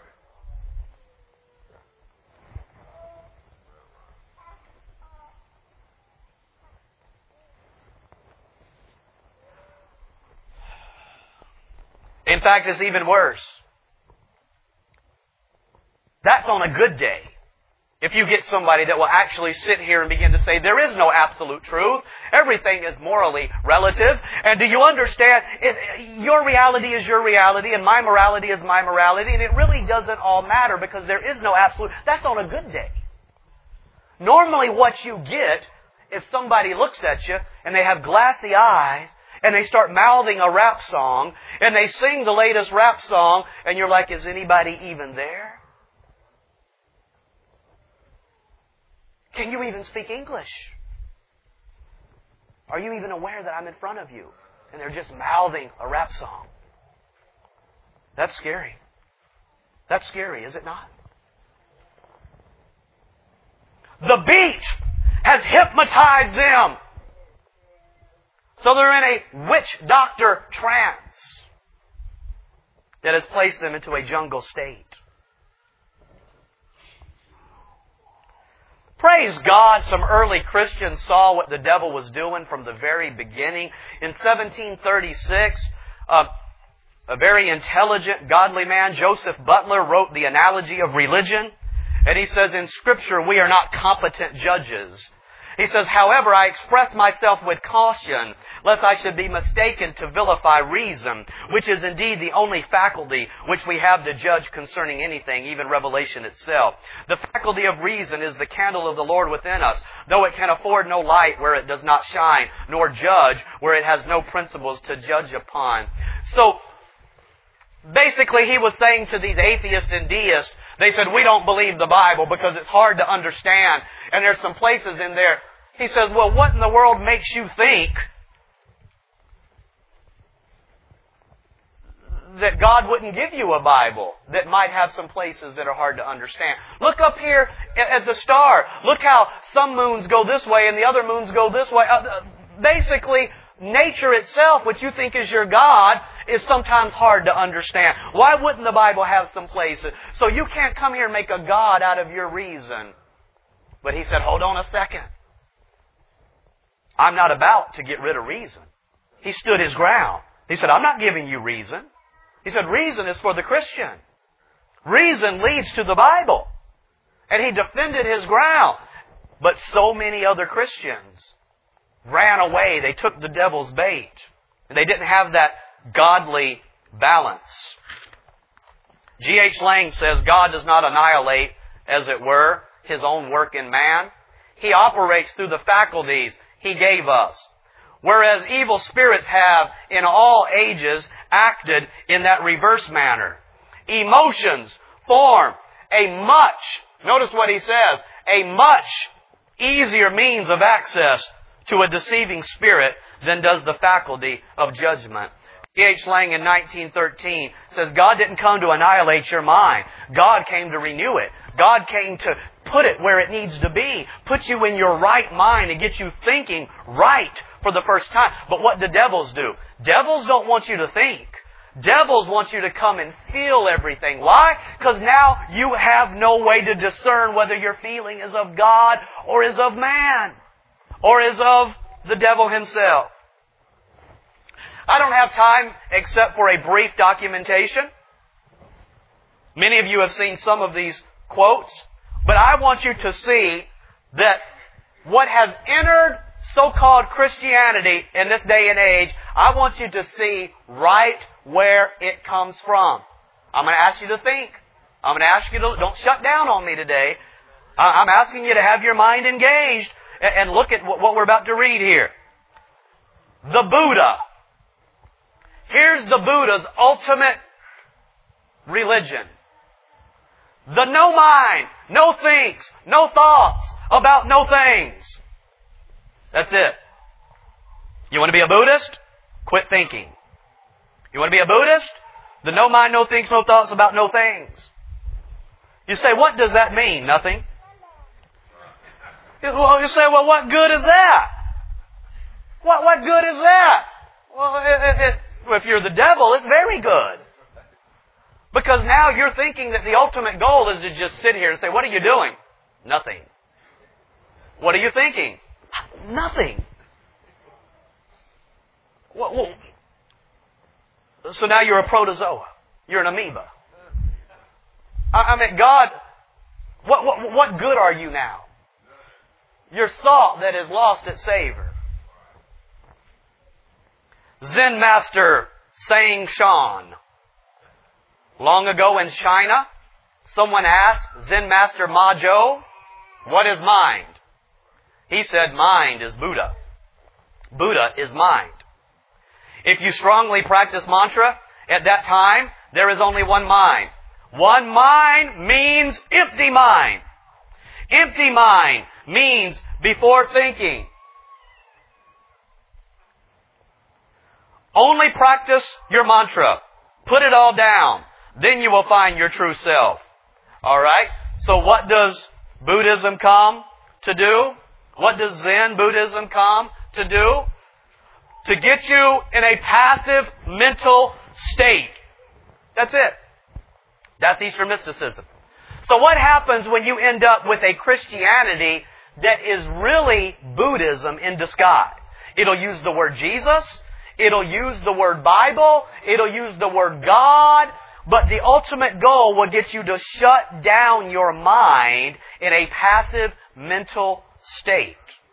In fact, it's even worse. That's on a good day. If you get somebody that will actually sit here and begin to say, there is no absolute truth. Everything is morally relative. And do you understand? It, your reality is your reality and my morality is my morality. And it really doesn't all matter because there is no absolute. That's on a good day. Normally what you get is somebody looks at you and they have glassy eyes and they start mouthing a rap song and they sing the latest rap song and you're like, is anybody even there? Can you even speak English? Are you even aware that I'm in front of you? And they're just mouthing a rap song. That's scary. That's scary, is it not? The beat has hypnotized them. So they're in a witch doctor trance that has placed them into a jungle state. Praise God, some early Christians saw what the devil was doing from the very beginning. In seventeen thirty-six, uh, a very intelligent, godly man, Joseph Butler, wrote The Analogy of Religion. And he says, in Scripture, we are not competent judges. He says, however, I express myself with caution, lest I should be mistaken to vilify reason, which is indeed the only faculty which we have to judge concerning anything, even revelation itself. The faculty of reason is the candle of the Lord within us, though it can afford no light where it does not shine, nor judge where it has no principles to judge upon. So, basically he was saying to these atheists and deists, they said, we don't believe the Bible because it's hard to understand, and there's some places in there. He says, well, what in the world makes you think that God wouldn't give you a Bible that might have some places that are hard to understand? Look up here at the star. Look how some moons go this way and the other moons go this way. Uh, basically, nature itself, which you think is your God, is sometimes hard to understand. Why wouldn't the Bible have some places? So you can't come here and make a God out of your reason. But he said, hold on a second. I'm not about to get rid of reason. He stood his ground. He said, I'm not giving you reason. He said, reason is for the Christian. Reason leads to the Bible. And he defended his ground. But so many other Christians ran away. They took the devil's bait. And they didn't have that godly balance. G H Lang says God does not annihilate, as it were, His own work in man. He operates through the faculties He gave us. Whereas evil spirits have, in all ages, acted in that reverse manner. Emotions form a much, notice what he says, a much easier means of access to a deceiving spirit than does the faculty of judgment. G H Lang in nineteen thirteen says, God didn't come to annihilate your mind. God came to renew it. God came to put it where it needs to be. Put you in your right mind and get you thinking right for the first time. But what do devils do? Devils don't want you to think. Devils want you to come and feel everything. Why? Because now you have no way to discern whether your feeling is of God or is of man or is of the devil himself. I don't have time except for a brief documentation. Many of you have seen some of these quotes, but I want you to see that what has entered so-called Christianity in this day and age, I want you to see right where it comes from. I'm going to ask you to think. I'm going to ask you to, don't shut down on me today. I'm asking you to have your mind engaged and look at what we're about to read here. The Buddha. Here's the Buddha's ultimate religion. The no mind, no thinks, no thoughts about no things. That's it. You want to be a Buddhist? Quit thinking. You want to be a Buddhist? The no mind, no thinks, no thoughts about no things. You say, what does that mean? Nothing. Well, you say, well, what good is that? What what good is that? Well, it, it, it, if you're the devil, it's very good. Because now you're thinking that the ultimate goal is to just sit here and say, what are you doing? Nothing. What are you thinking? Nothing. Well, well, so now you're a protozoa. You're an amoeba. I, I mean, God, what, what, what good are you now? Your thought that has lost its savor. Zen master Sang Shan. Long ago in China, someone asked Zen master Ma Zhou, what is mind? He said, mind is Buddha. Buddha is mind. If you strongly practice mantra, at that time, there is only one mind. One mind means empty mind. Empty mind means before thinking. Only practice your mantra. Put it all down. Then you will find your true self. Alright? So what does Buddhism come to do? What does Zen Buddhism come to do? To get you in a passive mental state. That's it. That's Eastern mysticism. So what happens when you end up with a Christianity that is really Buddhism in disguise? It'll use the word Jesus. It'll use the word Bible. It'll use the word God. But the ultimate goal will get you to shut down your mind in a passive mental state.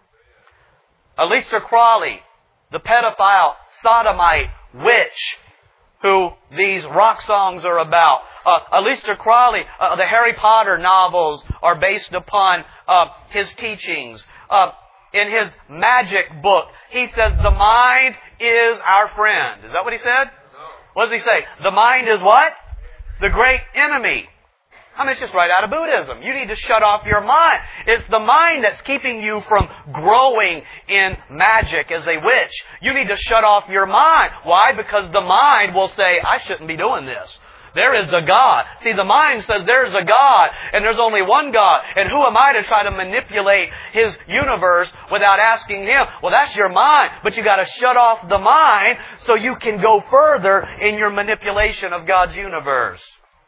Aleister Crowley, the pedophile, sodomite, witch, who these rock songs are about. Uh, Aleister Crowley, uh, the Harry Potter novels are based upon uh, his teachings. Uh, in his magic book, he says the mind is our friend. Is that what he said? What does he say? The mind is what? The great enemy. I mean, it's just right out of Buddhism. You need to shut off your mind. It's the mind that's keeping you from growing in magic as a witch. You need to shut off your mind. Why? Because the mind will say, I shouldn't be doing this. There is a God. See, the mind says there's a God, and there's only one God. And who am I to try to manipulate His universe without asking Him? Well, that's your mind, but you got to shut off the mind so you can go further in your manipulation of God's universe.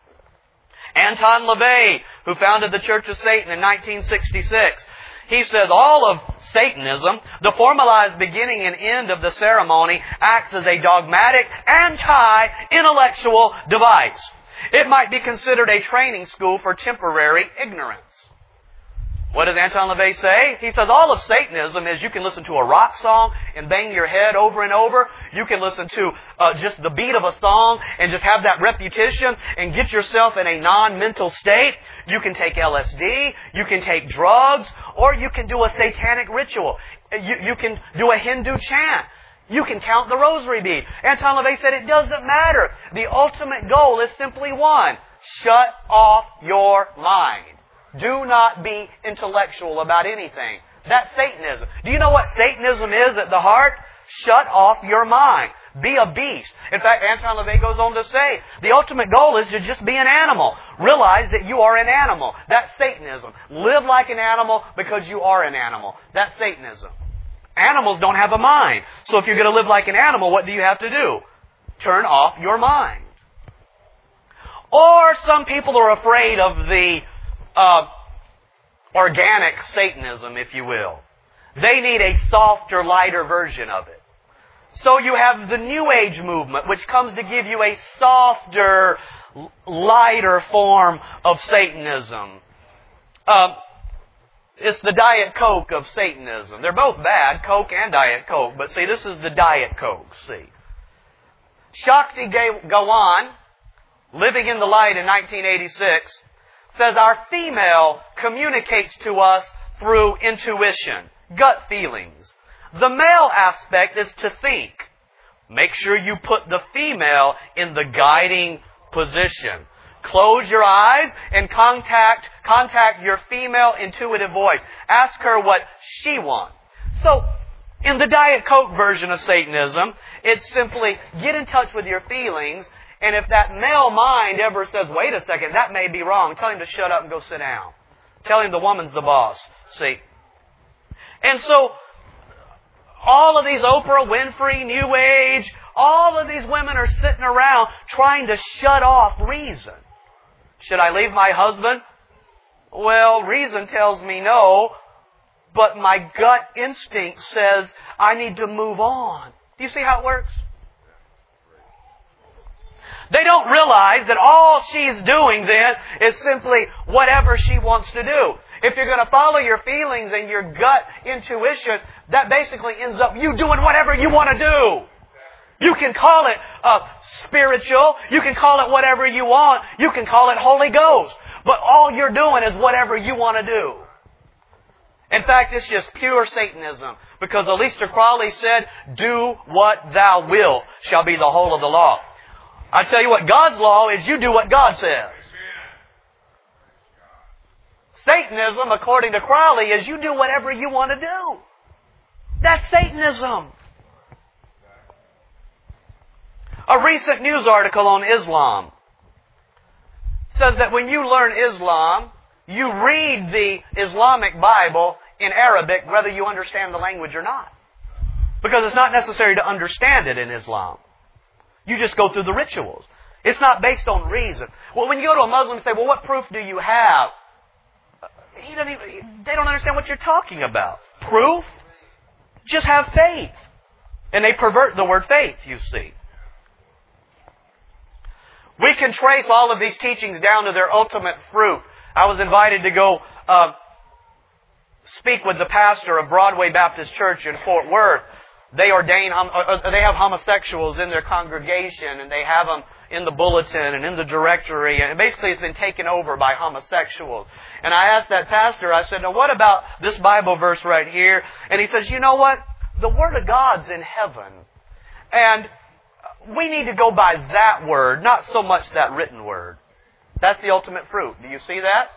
Anton LaVey, who founded the Church of Satan in nineteen sixty-six, he says all of Satanism, the formalized beginning and end of the ceremony, acts as a dogmatic, anti-intellectual device. It might be considered a training school for temporary ignorance. What does Anton LaVey say? He says all of Satanism is you can listen to a rock song and bang your head over and over. You can listen to uh, just the beat of a song and just have that repetition and get yourself in a non-mental state. You can take L S D, you can take drugs, or you can do a satanic ritual. You, you can do a Hindu chant. You can count the rosary bead. Anton LaVey said it doesn't matter. The ultimate goal is simply one. Shut off your mind. Do not be intellectual about anything. That's Satanism. Do you know what Satanism is at the heart? Shut off your mind. Be a beast. In fact, Anton LaVey goes on to say, the ultimate goal is to just be an animal. Realize that you are an animal. That's Satanism. Live like an animal because you are an animal. That's Satanism. Animals don't have a mind. So if you're going to live like an animal, what do you have to do? Turn off your mind. Or some people are afraid of the Uh, organic Satanism, if you will. They need a softer, lighter version of it. So you have the New Age movement, which comes to give you a softer, lighter form of Satanism. Uh, it's the Diet Coke of Satanism. They're both bad, Coke and Diet Coke. But see, this is the Diet Coke, see. Shakti Gawan, living in the light in nineteen eighty-six, says our female communicates to us through intuition, gut feelings. The male aspect is to think. Make sure you put the female in the guiding position. Close your eyes and contact, contact your female intuitive voice. Ask her what she wants. So, in the Diet Coke version of Satanism, it's simply get in touch with your feelings, and if that male mind ever says, wait a second, that may be wrong, tell him to shut up and go sit down. Tell him the woman's the boss. See? And so, all of these Oprah Winfrey, New Age, all of these women are sitting around trying to shut off reason. Should I leave my husband? Well, reason tells me no, but my gut instinct says I need to move on. Do you see how it works? They don't realize that all she's doing then is simply whatever she wants to do. If you're going to follow your feelings and your gut intuition, that basically ends up you doing whatever you want to do. You can call it uh, spiritual. You can call it whatever you want. You can call it Holy Ghost. But all you're doing is whatever you want to do. In fact, it's just pure Satanism. Because Aleister Crowley said, do what thou wilt shall be the whole of the law. I tell you what, God's law is you do what God says. Satanism, according to Crowley, is you do whatever you want to do. That's Satanism. A recent news article on Islam says that when you learn Islam, you read the Islamic Bible in Arabic whether you understand the language or not. Because it's not necessary to understand it in Islam. You just go through the rituals. It's not based on reason. Well, when you go to a Muslim and say, well, what proof do you have? He doesn't even, they don't understand what you're talking about. Proof? Just have faith. And they pervert the word faith, you see. We can trace all of these teachings down to their ultimate fruit. I was invited to go uh, speak with the pastor of Broadway Baptist Church in Fort Worth. They ordain, uh, they have homosexuals in their congregation, and they have them in the bulletin and in the directory, and basically it's been taken over by homosexuals. And I asked that pastor, I said, now what about this Bible verse right here? And he says, you know what? The Word of God's in heaven. And we need to go by that word, not so much that written word. That's the ultimate fruit. Do you see that?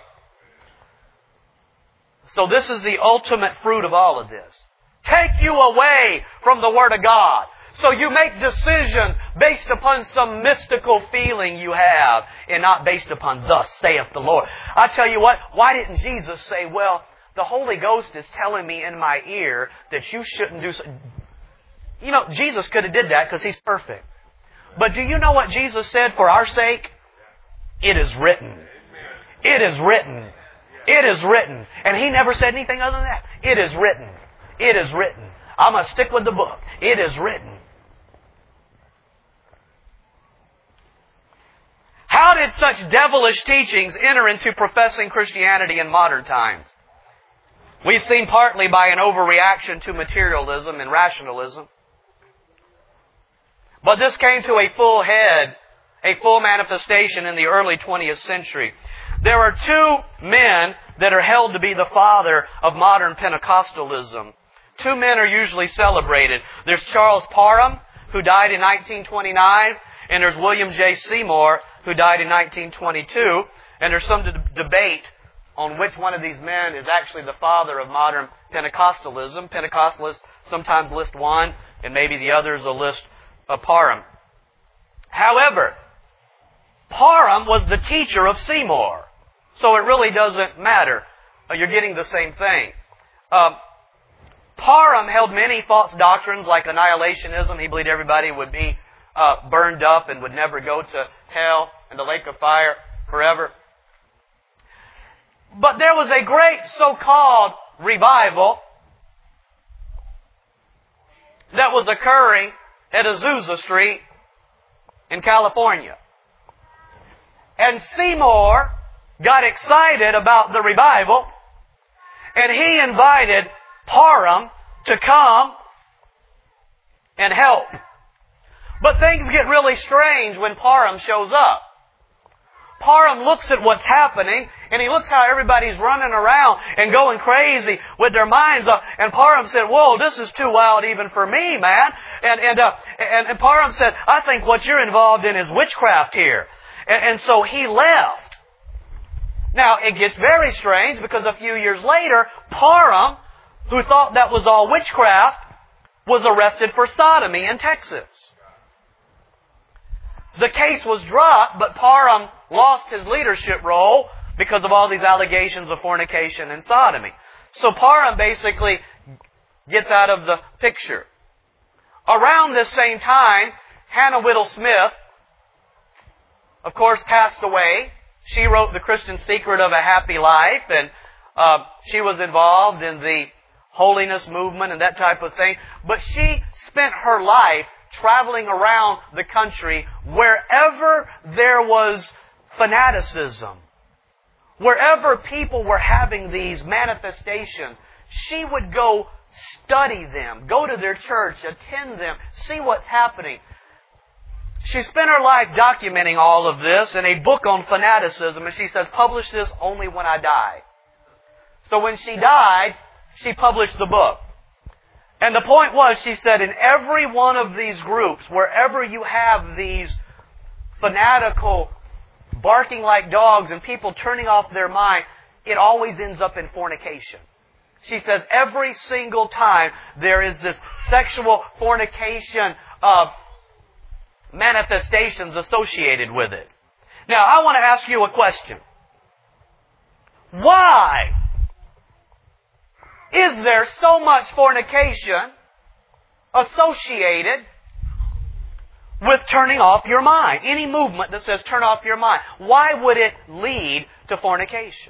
So this is the ultimate fruit of all of this. Take you away from the Word of God. So you make decisions based upon some mystical feeling you have and not based upon thus saith the Lord. I tell you what, why didn't Jesus say, well, the Holy Ghost is telling me in my ear that you shouldn't do so. You know, Jesus could have did that because He's perfect. But do you know what Jesus said for our sake? It is written. It is written. It is written. And He never said anything other than that. It is written. It is written. I'm going to stick with the book. It is written. How did such devilish teachings enter into professing Christianity in modern times? We've seen partly by an overreaction to materialism and rationalism. But this came to a full head, a full manifestation in the early twentieth century. There are two men that are held to be the father of modern Pentecostalism. Two men are usually celebrated. There's Charles Parham, who died in nineteen twenty-nine, and there's William J. Seymour, who died in nineteen twenty-two. And there's some de- debate on which one of these men is actually the father of modern Pentecostalism. Pentecostalists sometimes list one, and maybe the others will list a Parham. However, Parham was the teacher of Seymour, so it really doesn't matter. You're getting the same thing. Um, Parham held many false doctrines like annihilationism. He believed everybody would be uh, burned up and would never go to hell and the lake of fire forever. But there was a great so-called revival that was occurring at Azusa Street in California. And Seymour got excited about the revival, and he invited Parham to come and help. But things get really strange when Parham shows up. Parham looks at what's happening, and he looks how everybody's running around and going crazy with their minds up. And Parham said, "Whoa, this is too wild even for me, man." And and uh, and, and Parham said, "I think what you're involved in is witchcraft here." And, and so he left. Now, it gets very strange because a few years later, Parham, who thought that was all witchcraft, was arrested for sodomy in Texas. The case was dropped, but Parham lost his leadership role because of all these allegations of fornication and sodomy. So Parham basically gets out of the picture. Around this same time, Hannah Whittle Smith, of course, passed away. She wrote The Christian Secret of a Happy Life, and uh, she was involved in the holiness movement and that type of thing. But she spent her life traveling around the country wherever there was fanaticism, wherever people were having these manifestations. She would go study them, go to their church, attend them, see what's happening. She spent her life documenting all of this in a book on fanaticism, and she says, "Publish this only when I die." So when she died, she published the book. And the point was, she said, in every one of these groups, wherever you have these fanatical, barking like dogs and people turning off their mind, it always ends up in fornication. She says every single time there is this sexual fornication uh, manifestations associated with it. Now, I want to ask you a question. Why is there so much fornication associated with turning off your mind? Any movement that says turn off your mind, why would it lead to fornication?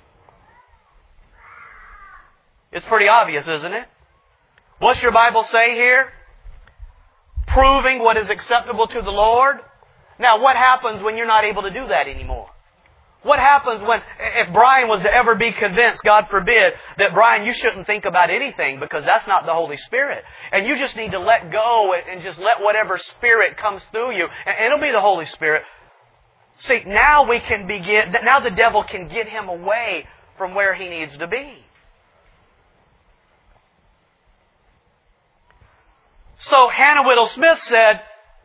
It's pretty obvious, isn't it? What's your Bible say here? Proving what is acceptable to the Lord. Now, what happens when you're not able to do that anymore? What happens when, if Brian was to ever be convinced, God forbid, that Brian, you shouldn't think about anything because that's not the Holy Spirit. And you just need to let go and just let whatever Spirit comes through you. And it'll be the Holy Spirit. See, now we can begin, now the devil can get him away from where he needs to be. So Hannah Whittle Smith said,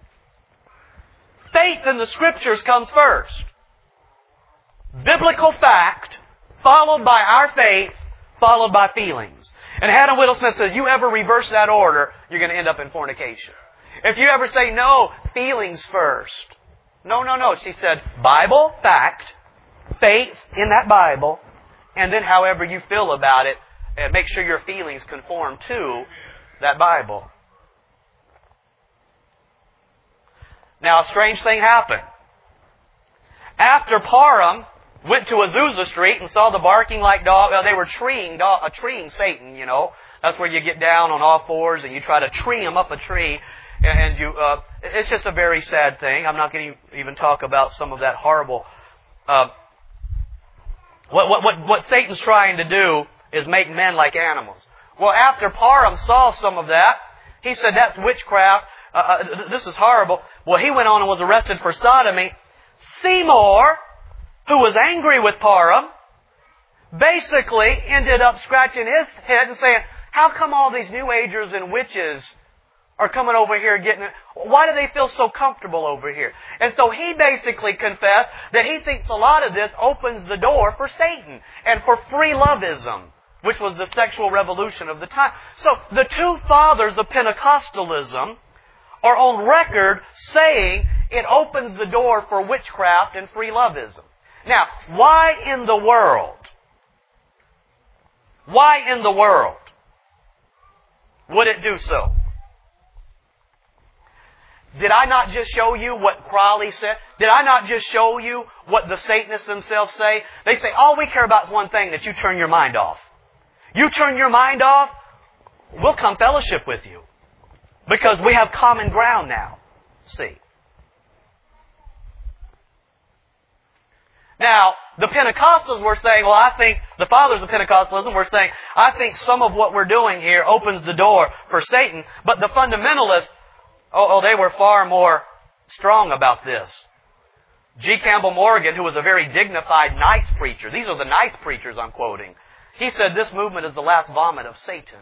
faith in the Scriptures comes first. Biblical fact, followed by our faith, followed by feelings. And Hannah Whittle Smith says, you ever reverse that order, you're going to end up in fornication. If you ever say, no, feelings first. No, no, no. She said, Bible, fact, faith in that Bible, and then however you feel about it, and make sure your feelings conform to that Bible. Now, a strange thing happened. After Parham went to Azusa Street and saw the barking like dog, uh, they were treeing, dog, uh, treeing Satan, you know. That's where you get down on all fours and you try to tree him up a tree. And you, uh, it's just a very sad thing. I'm not going to even talk about some of that horrible, uh, what, what, what, what Satan's trying to do is make men like animals. Well, after Parham saw some of that, he said, that's witchcraft. Uh, uh, this is horrible. Well, he went on and was arrested for sodomy. Seymour, who was angry with Parham, basically ended up scratching his head and saying, how come all these New Agers and witches are coming over here getting it? Why do they feel so comfortable over here? And so he basically confessed that he thinks a lot of this opens the door for Satan and for free loveism, which was the sexual revolution of the time. So the two fathers of Pentecostalism are on record saying it opens the door for witchcraft and free loveism. Now, why in the world? Why in the world would it do so? Did I not just show you what Crowley said? Did I not just show you what the Satanists themselves say? They say, all we care about is one thing, that you turn your mind off. You turn your mind off, we'll come fellowship with you. Because we have common ground now. See. Now, the Pentecostals were saying, well, I think, the fathers of Pentecostalism were saying, I think some of what we're doing here opens the door for Satan. But the fundamentalists, oh, oh they were far more strong about this. G. Campbell Morgan, who was a very dignified, nice preacher, these are the nice preachers I'm quoting, he said this movement is the last vomit of Satan.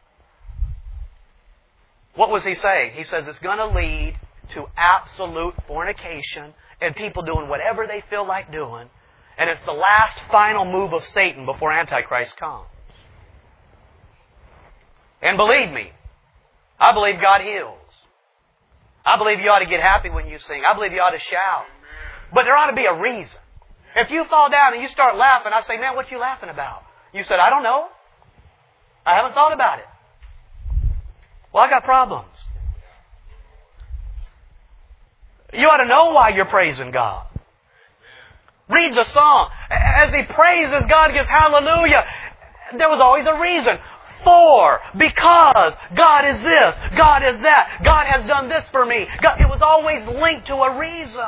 What was he saying? He says it's going to lead to absolute fornication and people doing whatever they feel like doing. And it's the last final move of Satan before Antichrist comes. And believe me, I believe God heals. I believe you ought to get happy when you sing. I believe you ought to shout. But there ought to be a reason. If you fall down and you start laughing, I say, man, what you laughing about? You said, I don't know. I haven't thought about it. Well, I got problems. You ought to know why you're praising God. Read the song. As he praises, God gives hallelujah. There was always a reason. For, because, God is this, God is that, God has done this for me. God, it was always linked to a reason.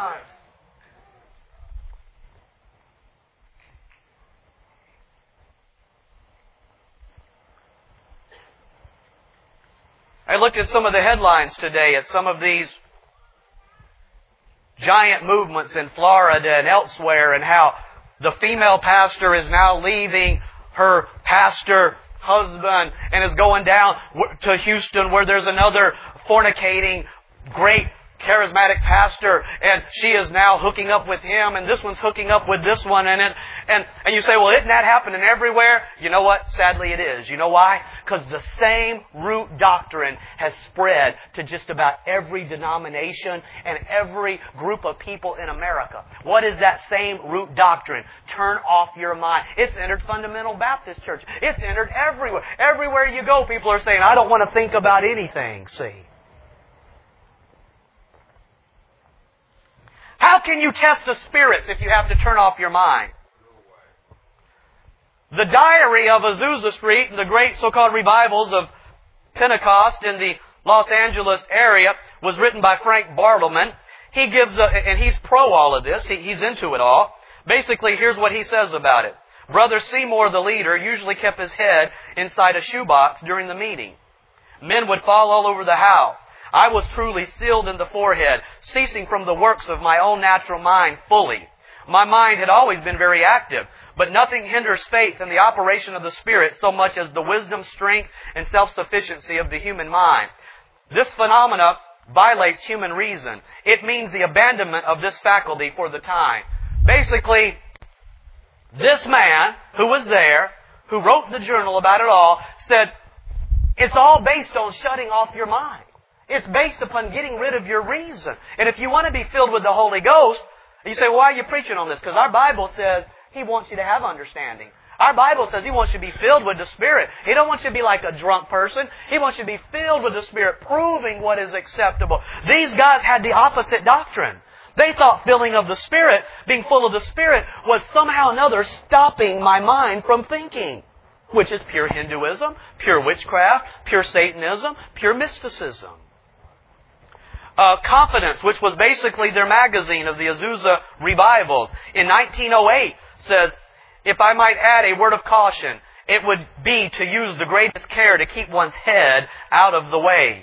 I looked at some of the headlines today at some of these giant movements in Florida and elsewhere, and how the female pastor is now leaving her pastor husband and is going down to Houston where there's another fornicating great charismatic pastor, and she is now hooking up with him, and this one's hooking up with this one, and it, and and you say, well, isn't that happening everywhere? You know what? Sadly, it is. You know why? Because the same root doctrine has spread to just about every denomination and every group of people in America. What is that same root doctrine? Turn off your mind. It's entered Fundamental Baptist Church. It's entered everywhere. Everywhere you go, people are saying, I don't want to think about anything. See. How can you test the spirits if you have to turn off your mind? The diary of Azusa Street and the great so-called revivals of Pentecost in the Los Angeles area was written by Frank Bartleman. He gives, a, and he's pro all of this. He, he's into it all. Basically, here's what he says about it. Brother Seymour, the leader, usually kept his head inside a shoebox during the meeting. Men would fall all over the house. I was truly sealed in the forehead, ceasing from the works of my own natural mind fully. My mind had always been very active, but nothing hinders faith in the operation of the Spirit so much as the wisdom, strength, and self-sufficiency of the human mind. This phenomena violates human reason. It means the abandonment of this faculty for the time. Basically, this man who was there, who wrote the journal about it all, said, it's all based on shutting off your mind. It's based upon getting rid of your reason. And if you want to be filled with the Holy Ghost, you say, well, why are you preaching on this? Because our Bible says He wants you to have understanding. Our Bible says He wants you to be filled with the Spirit. He don't want you to be like a drunk person. He wants you to be filled with the Spirit, proving what is acceptable. These guys had the opposite doctrine. They thought filling of the Spirit, being full of the Spirit, was somehow or another stopping my mind from thinking. Which is pure Hinduism, pure witchcraft, pure Satanism, pure mysticism. Uh, Confidence, which was basically their magazine of the Azusa revivals, in nineteen oh eight says, if I might add a word of caution, it would be to use the greatest care to keep one's head out of the way.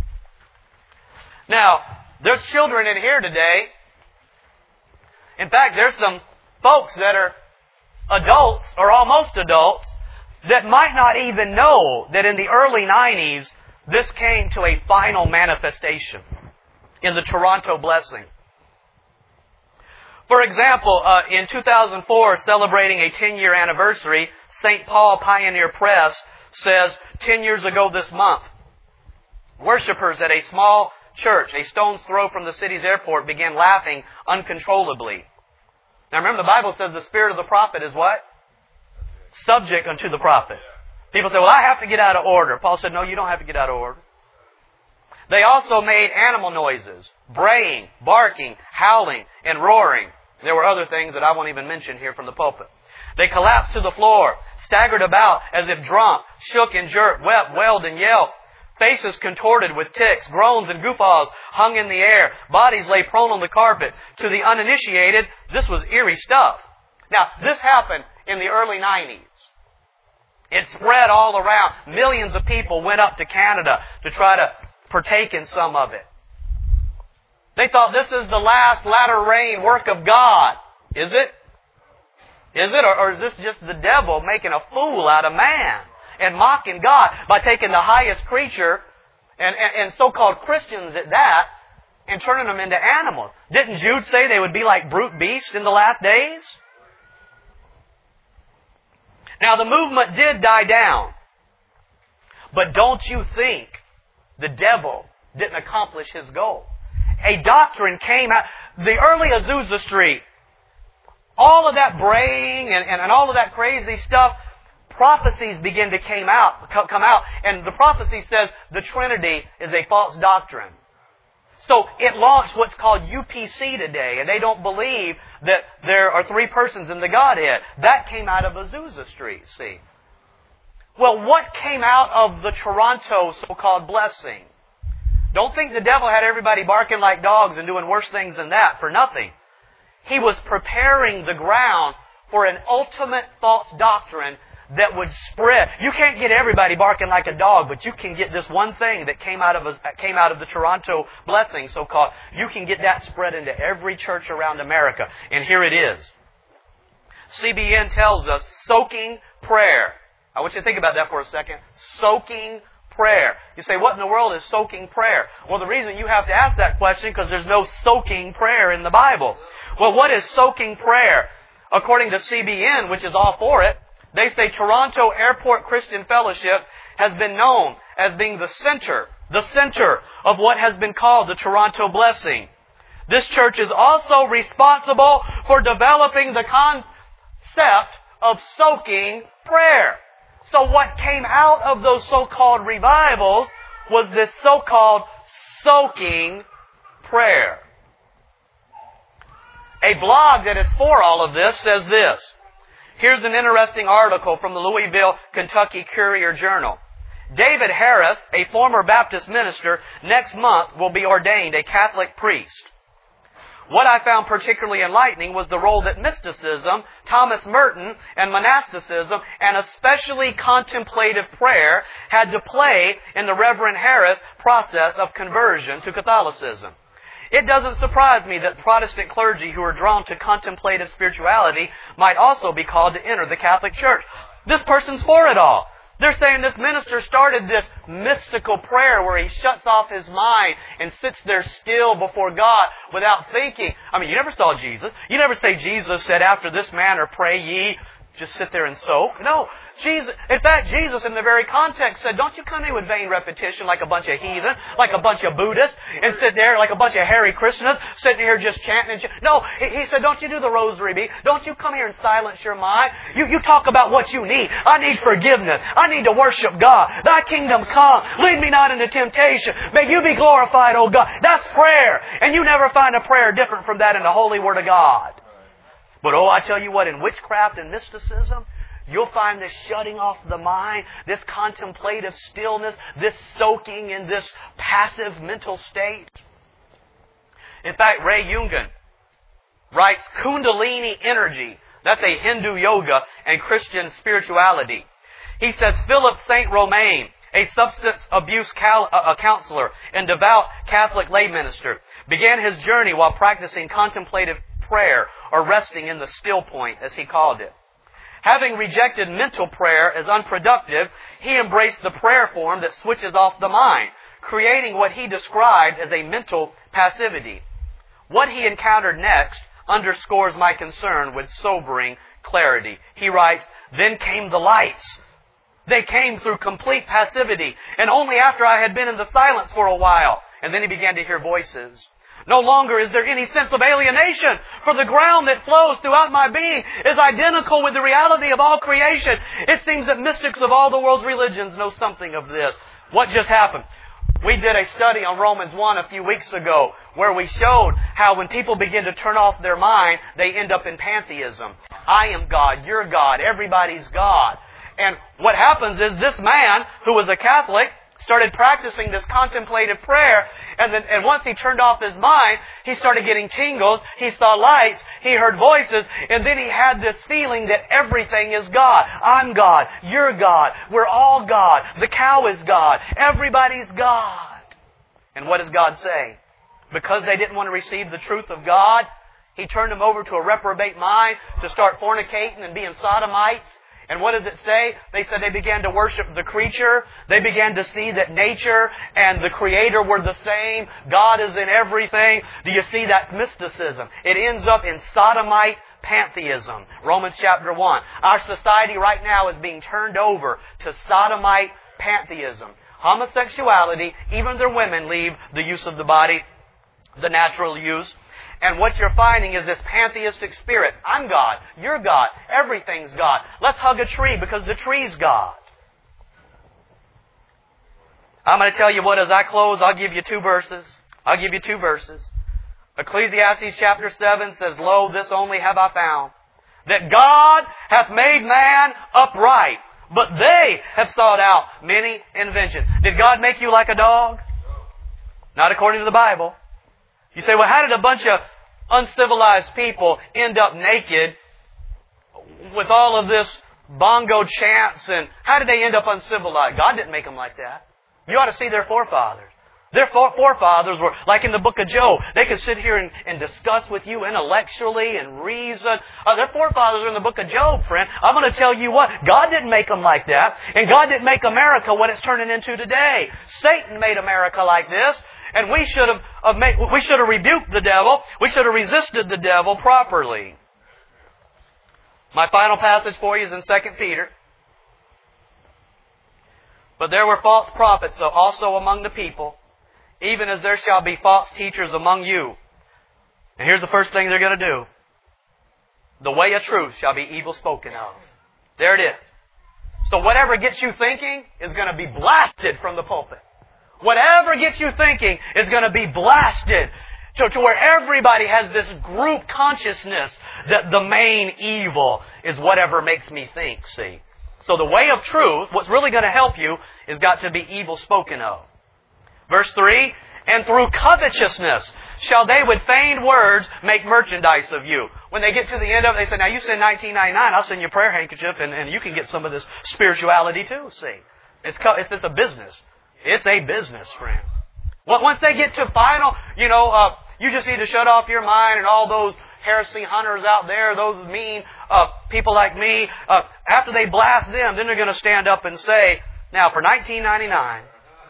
Now, there's children in here today. In fact, there's some folks that are adults, or almost adults, that might not even know that in the early nineties, this came to a final manifestation in the Toronto blessing. For example, uh, in two thousand four, celebrating a ten-year anniversary, Saint Paul Pioneer Press says, ten years ago this month, worshipers at a small church, a stone's throw from the city's airport, began laughing uncontrollably. Now remember, the Bible says the spirit of the prophet is what? Subject unto the prophet. People say, well, I have to get out of order. Paul said, no, you don't have to get out of order. They also made animal noises, braying, barking, howling, and roaring. There were other things that I won't even mention here from the pulpit. They collapsed to the floor, staggered about as if drunk, shook and jerked, wept, wailed, and yelled. Faces contorted with tics, groans and guffaws hung in the air, bodies lay prone on the carpet. To the uninitiated, this was eerie stuff. Now, this happened in the early nineties. It spread all around. Millions of people went up to Canada to try to partake in some of it. They thought this is the last latter rain work of God. Is it? Is it? Or, or is this just the devil making a fool out of man and mocking God by taking the highest creature and, and, and so-called Christians at that and turning them into animals? Didn't Jude say they would be like brute beasts in the last days? Now, the movement did die down. But don't you think the devil didn't accomplish his goal? A doctrine came out. The early Azusa Street, all of that braying and, and, and all of that crazy stuff, prophecies begin to came out, come out. And the prophecy says the Trinity is a false doctrine. So it launched what's called U P C today, and they don't believe that there are three persons in the Godhead. That came out of Azusa Street, see. Well, what came out of the Toronto so-called blessing? Don't think the devil had everybody barking like dogs and doing worse things than that for nothing. He was preparing the ground for an ultimate false doctrine that would spread. You can't get everybody barking like a dog, but you can get this one thing that came out of a, came out of the Toronto blessing, so-called. You can get that spread into every church around America. And here it is. C B N tells us soaking prayer. I want you to think about that for a second. Soaking prayer. You say, what in the world is soaking prayer? Well, the reason you have to ask that question because there's no soaking prayer in the Bible. Well, what is soaking prayer? According to C B N, which is all for it, they say Toronto Airport Christian Fellowship has been known as being the center, the center of what has been called the Toronto Blessing. This church is also responsible for developing the concept of soaking prayer. So what came out of those so-called revivals was this so-called soaking prayer. A blog that is for all of this says this. Here's an interesting article from the Louisville, Kentucky Courier-Journal. David Harris, a former Baptist minister, next month will be ordained a Catholic priest. What I found particularly enlightening was the role that mysticism, Thomas Merton, and monasticism, and especially contemplative prayer had to play in the Reverend Harris process of conversion to Catholicism. It doesn't surprise me that Protestant clergy who are drawn to contemplative spirituality might also be called to enter the Catholic Church. This person's for it all. They're saying this minister started this mystical prayer where he shuts off his mind and sits there still before God without thinking. I mean, you never saw Jesus. You never say Jesus said, after this manner pray ye. Just sit there and soak. No. Jesus, in fact, Jesus in the very context said, don't you come in with vain repetition like a bunch of heathen, like a bunch of Buddhists, and sit there like a bunch of Hare Krishnas, sitting here just chanting and ch- No, he said, don't you do the rosary bead. Don't you come here and silence your mind. You, you talk about what you need. I need forgiveness. I need to worship God. Thy kingdom come. Lead me not into temptation. May you be glorified, O God. That's prayer. And you never find a prayer different from that in the Holy Word of God. But oh, I tell you what, in witchcraft and mysticism, you'll find this shutting off the mind, this contemplative stillness, this soaking in this passive mental state. In fact, Ray Yungen writes Kundalini energy. That's a Hindu yoga and Christian spirituality. He says Philip Saint Romain, a substance abuse cal- uh, counselor and devout Catholic lay minister, began his journey while practicing contemplative prayer or resting in the still point, as he called it. Having rejected mental prayer as unproductive, he embraced the prayer form that switches off the mind, creating what he described as a mental passivity. What he encountered next underscores my concern with sobering clarity. He writes, then came the lights. They came through complete passivity, and only after I had been in the silence for a while. And then he began to hear voices. No longer is there any sense of alienation, for the ground that flows throughout my being is identical with the reality of all creation. It seems that mystics of all the world's religions know something of this. What just happened? We did a study on Romans one a few weeks ago where we showed how when people begin to turn off their mind, they end up in pantheism. I am God, you're God, everybody's God. And what happens is this man, who was a Catholic, started practicing this contemplative prayer. And then, and once he turned off his mind, he started getting tingles. He saw lights. He heard voices. And then he had this feeling that everything is God. I'm God. You're God. We're all God. The cow is God. Everybody's God. And what does God say? Because they didn't want to receive the truth of God, He turned them over to a reprobate mind to start fornicating and being sodomites. And what does it say? They said they began to worship the creature. They began to see that nature and the Creator were the same. God is in everything. Do you see that mysticism? It ends up in sodomite pantheism. Romans chapter one. Our society right now is being turned over to sodomite pantheism. Homosexuality, even their women leave the use of the body, the natural use. And what you're finding is this pantheistic spirit. I'm God. You're God. Everything's God. Let's hug a tree because the tree's God. I'm going to tell you what, as I close, I'll give you two verses. I'll give you two verses. Ecclesiastes chapter seven says, Lo, this only have I found, that God hath made man upright, but they have sought out many inventions. Did God make you like a dog? Not according to the Bible. You say, well, how did a bunch of uncivilized people end up naked with all of this bongo chants, and how did they end up uncivilized? God didn't make them like that. You ought to see their forefathers. Their forefathers were, like in the book of Job, they could sit here and, and discuss with you intellectually and reason. Uh, their forefathers are in the book of Job, friend. I'm going to tell you what, God didn't make them like that, and God didn't make America what it's turning into today. Satan made America like this. And we should have, have made, we should have rebuked the devil. We should have resisted the devil properly. My final passage for you is in Second Peter. But there were false prophets also among the people, even as there shall be false teachers among you. And here's the first thing they're going to do. The way of truth shall be evil spoken of. There it is. So whatever gets you thinking is going to be blasted from the pulpit. Whatever gets you thinking is going to be blasted to, to where everybody has this group consciousness that the main evil is whatever makes me think, see. So the way of truth, what's really going to help you, is got to be evil spoken of. Verse three, and through covetousness shall they with feigned words make merchandise of you. When they get to the end of it, they say, now you send nineteen ninety-nine, I'll send you a prayer handkerchief, and, and you can get some of this spirituality too, see. It's, it's, it's a business. It's a business, friend. Once they get to final, you know, uh, you just need to shut off your mind, and all those heresy hunters out there, those mean uh, people like me, uh, after they blast them, then they're going to stand up and say, now for nineteen ninety-nine,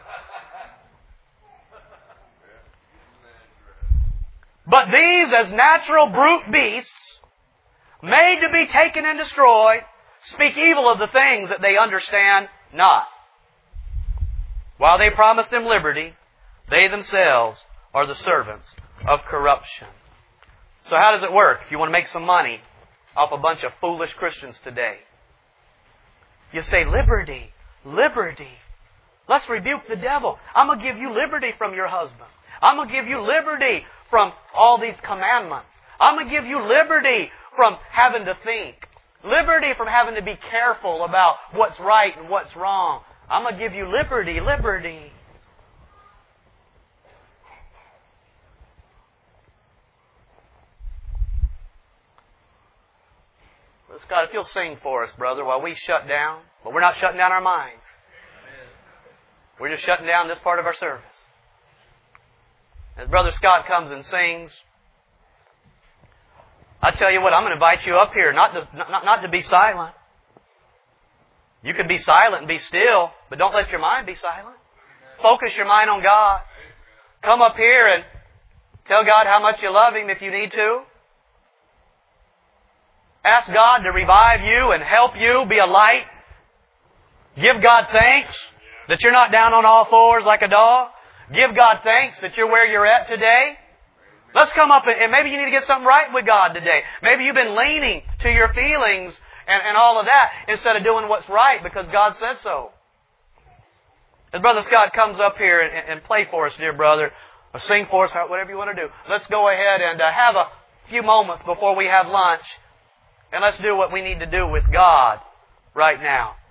but these as natural brute beasts, made to be taken and destroyed, speak evil of the things that they understand not. While they promise them liberty, they themselves are the servants of corruption. So how does it work if you want to make some money off a bunch of foolish Christians today? You say, liberty, liberty. Let's rebuke the devil. I'm going to give you liberty from your husband. I'm going to give you liberty from all these commandments. I'm going to give you liberty from having to think. Liberty from having to be careful about what's right and what's wrong. I'm going to give you liberty, liberty. Scott, if you'll sing for us, brother, while we shut down. But we're not shutting down our minds. We're just shutting down this part of our service. As Brother Scott comes and sings, I tell you what, I'm going to invite you up here, not to, not, not to be silent. You can be silent and be still, but don't let your mind be silent. Focus your mind on God. Come up here and tell God how much you love Him if you need to. Ask God to revive you and help you be a light. Give God thanks that you're not down on all fours like a dog. Give God thanks that you're where you're at today. Let's come up and maybe you need to get something right with God today. Maybe you've been leaning to your feelings and, and all of that instead of doing what's right because God says so. As Brother Scott comes up here and, and play for us, dear brother, or sing for us, whatever you want to do, let's go ahead and uh, have a few moments before we have lunch. And let's do what we need to do with God right now.